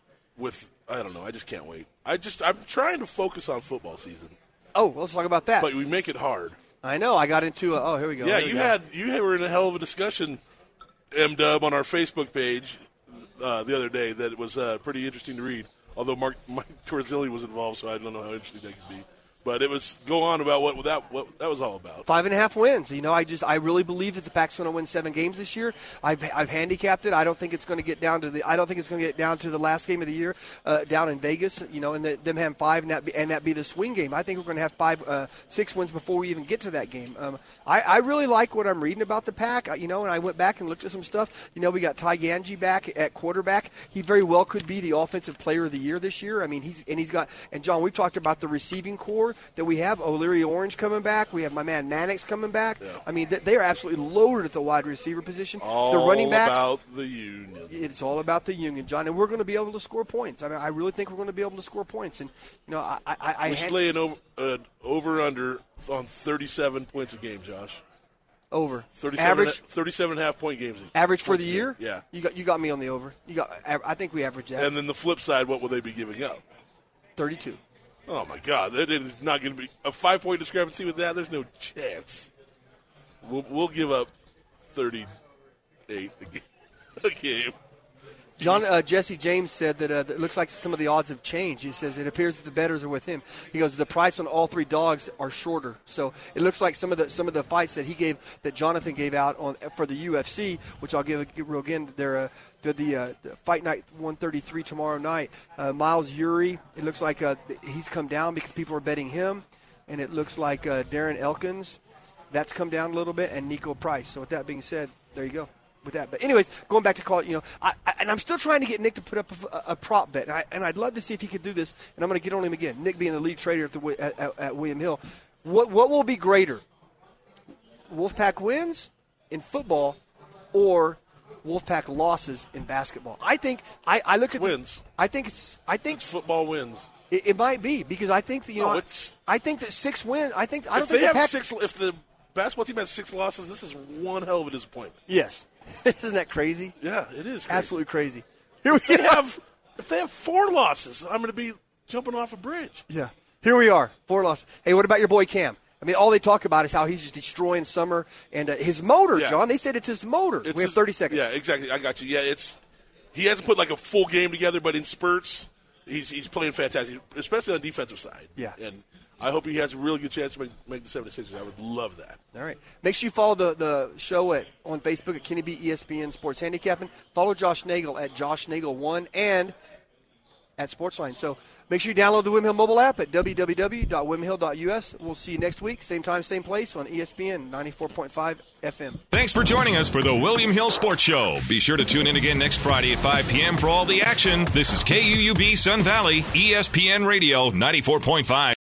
I don't know, I just can't wait. I'm trying to focus on football season. Oh, well, let's talk about that. But we make it hard. I know. I got into here we go. Yeah, you were in a hell of a discussion, M-Dub, on our Facebook page the other day that was pretty interesting to read. Although Mike Torzilli was involved, so I don't know how interesting that could be. But it was go on about what that was all about. 5.5 wins. I really believe that the Pack's going to win 7 games this year. I've handicapped it. I don't think it's going to get down to the last game of the year down in Vegas. And them having 5 and that be the swing game. I think we're going to have 6 wins before we even get to that game. I really like what I'm reading about the Pack. And I went back and looked at some stuff. We got Ty Ganji back at quarterback. He very well could be the offensive player of the year this year. I mean, he's got John. We've talked about the receiving core that we have. O'Leary Orange coming back. We have my man Mannix coming back. Yeah. I mean, they are absolutely loaded at the wide receiver position. The running backs. All about the union. It's all about the union, John. And we're going to be able to score points. I mean, I really think we're going to be able to score points. And, we should lay an over-under on 37 points a game, Josh. Over. 37.5 point games. Average for the year? Yeah. You got me on the over. I think we average that. And then the flip side, what will they be giving up? 32. Oh, my God. That is not going to be a 5-point discrepancy with that. There's no chance. We'll give up 38 a game. John Jesse James said that it looks like some of the odds have changed. He says it appears that the bettors are with him. He goes, the price on all 3 dogs are shorter. So it looks like some of the fights that Jonathan gave out for the UFC, which I'll give again. They're the Fight Night 133 tomorrow night. Miles Urey, it looks like he's come down because people are betting him, and it looks like Darren Elkins, that's come down a little bit, and Nico Price. So with that being said, there you go. With that, but anyways, going back to call it, and I'm still trying to get Nick to put up a prop bet, and I'd love to see if he could do this. And I'm going to get on him again. Nick being the lead trader at William Hill, what will be greater? Wolfpack wins in football, or Wolfpack losses in basketball? I think I look at wins. I think it's football wins. It might be because I think that I think that 6 wins. I don't think the Pack, 6. If the basketball team has 6 losses, this is one hell of a disappointment. Yes. Isn't that crazy? Yeah, it is crazy. Absolutely crazy. If they have 4 losses, I'm going to be jumping off a bridge. Yeah. Here we are, 4 losses. Hey, what about your boy Cam? I mean, all they talk about is how he's just destroying Summer and his motor, John. They said it's his motor. We have 30 seconds. Yeah, exactly. I got you. Yeah, he hasn't put like a full game together, but in spurts, he's playing fantastic, especially on the defensive side. Yeah. And I hope he has a really good chance to make the 76ers. I would love that. All right. Make sure you follow the show on Facebook at Kenny B ESPN Sports Handicapping. Follow Josh Nagel at Josh Nagel1 and at Sportsline. So make sure you download the William Hill mobile app at www.williamhill.us. We'll see you next week, same time, same place on ESPN 94.5 FM. Thanks for joining us for the William Hill Sports Show. Be sure to tune in again next Friday at 5 p.m. for all the action. This is KUUB Sun Valley, ESPN Radio 94.5.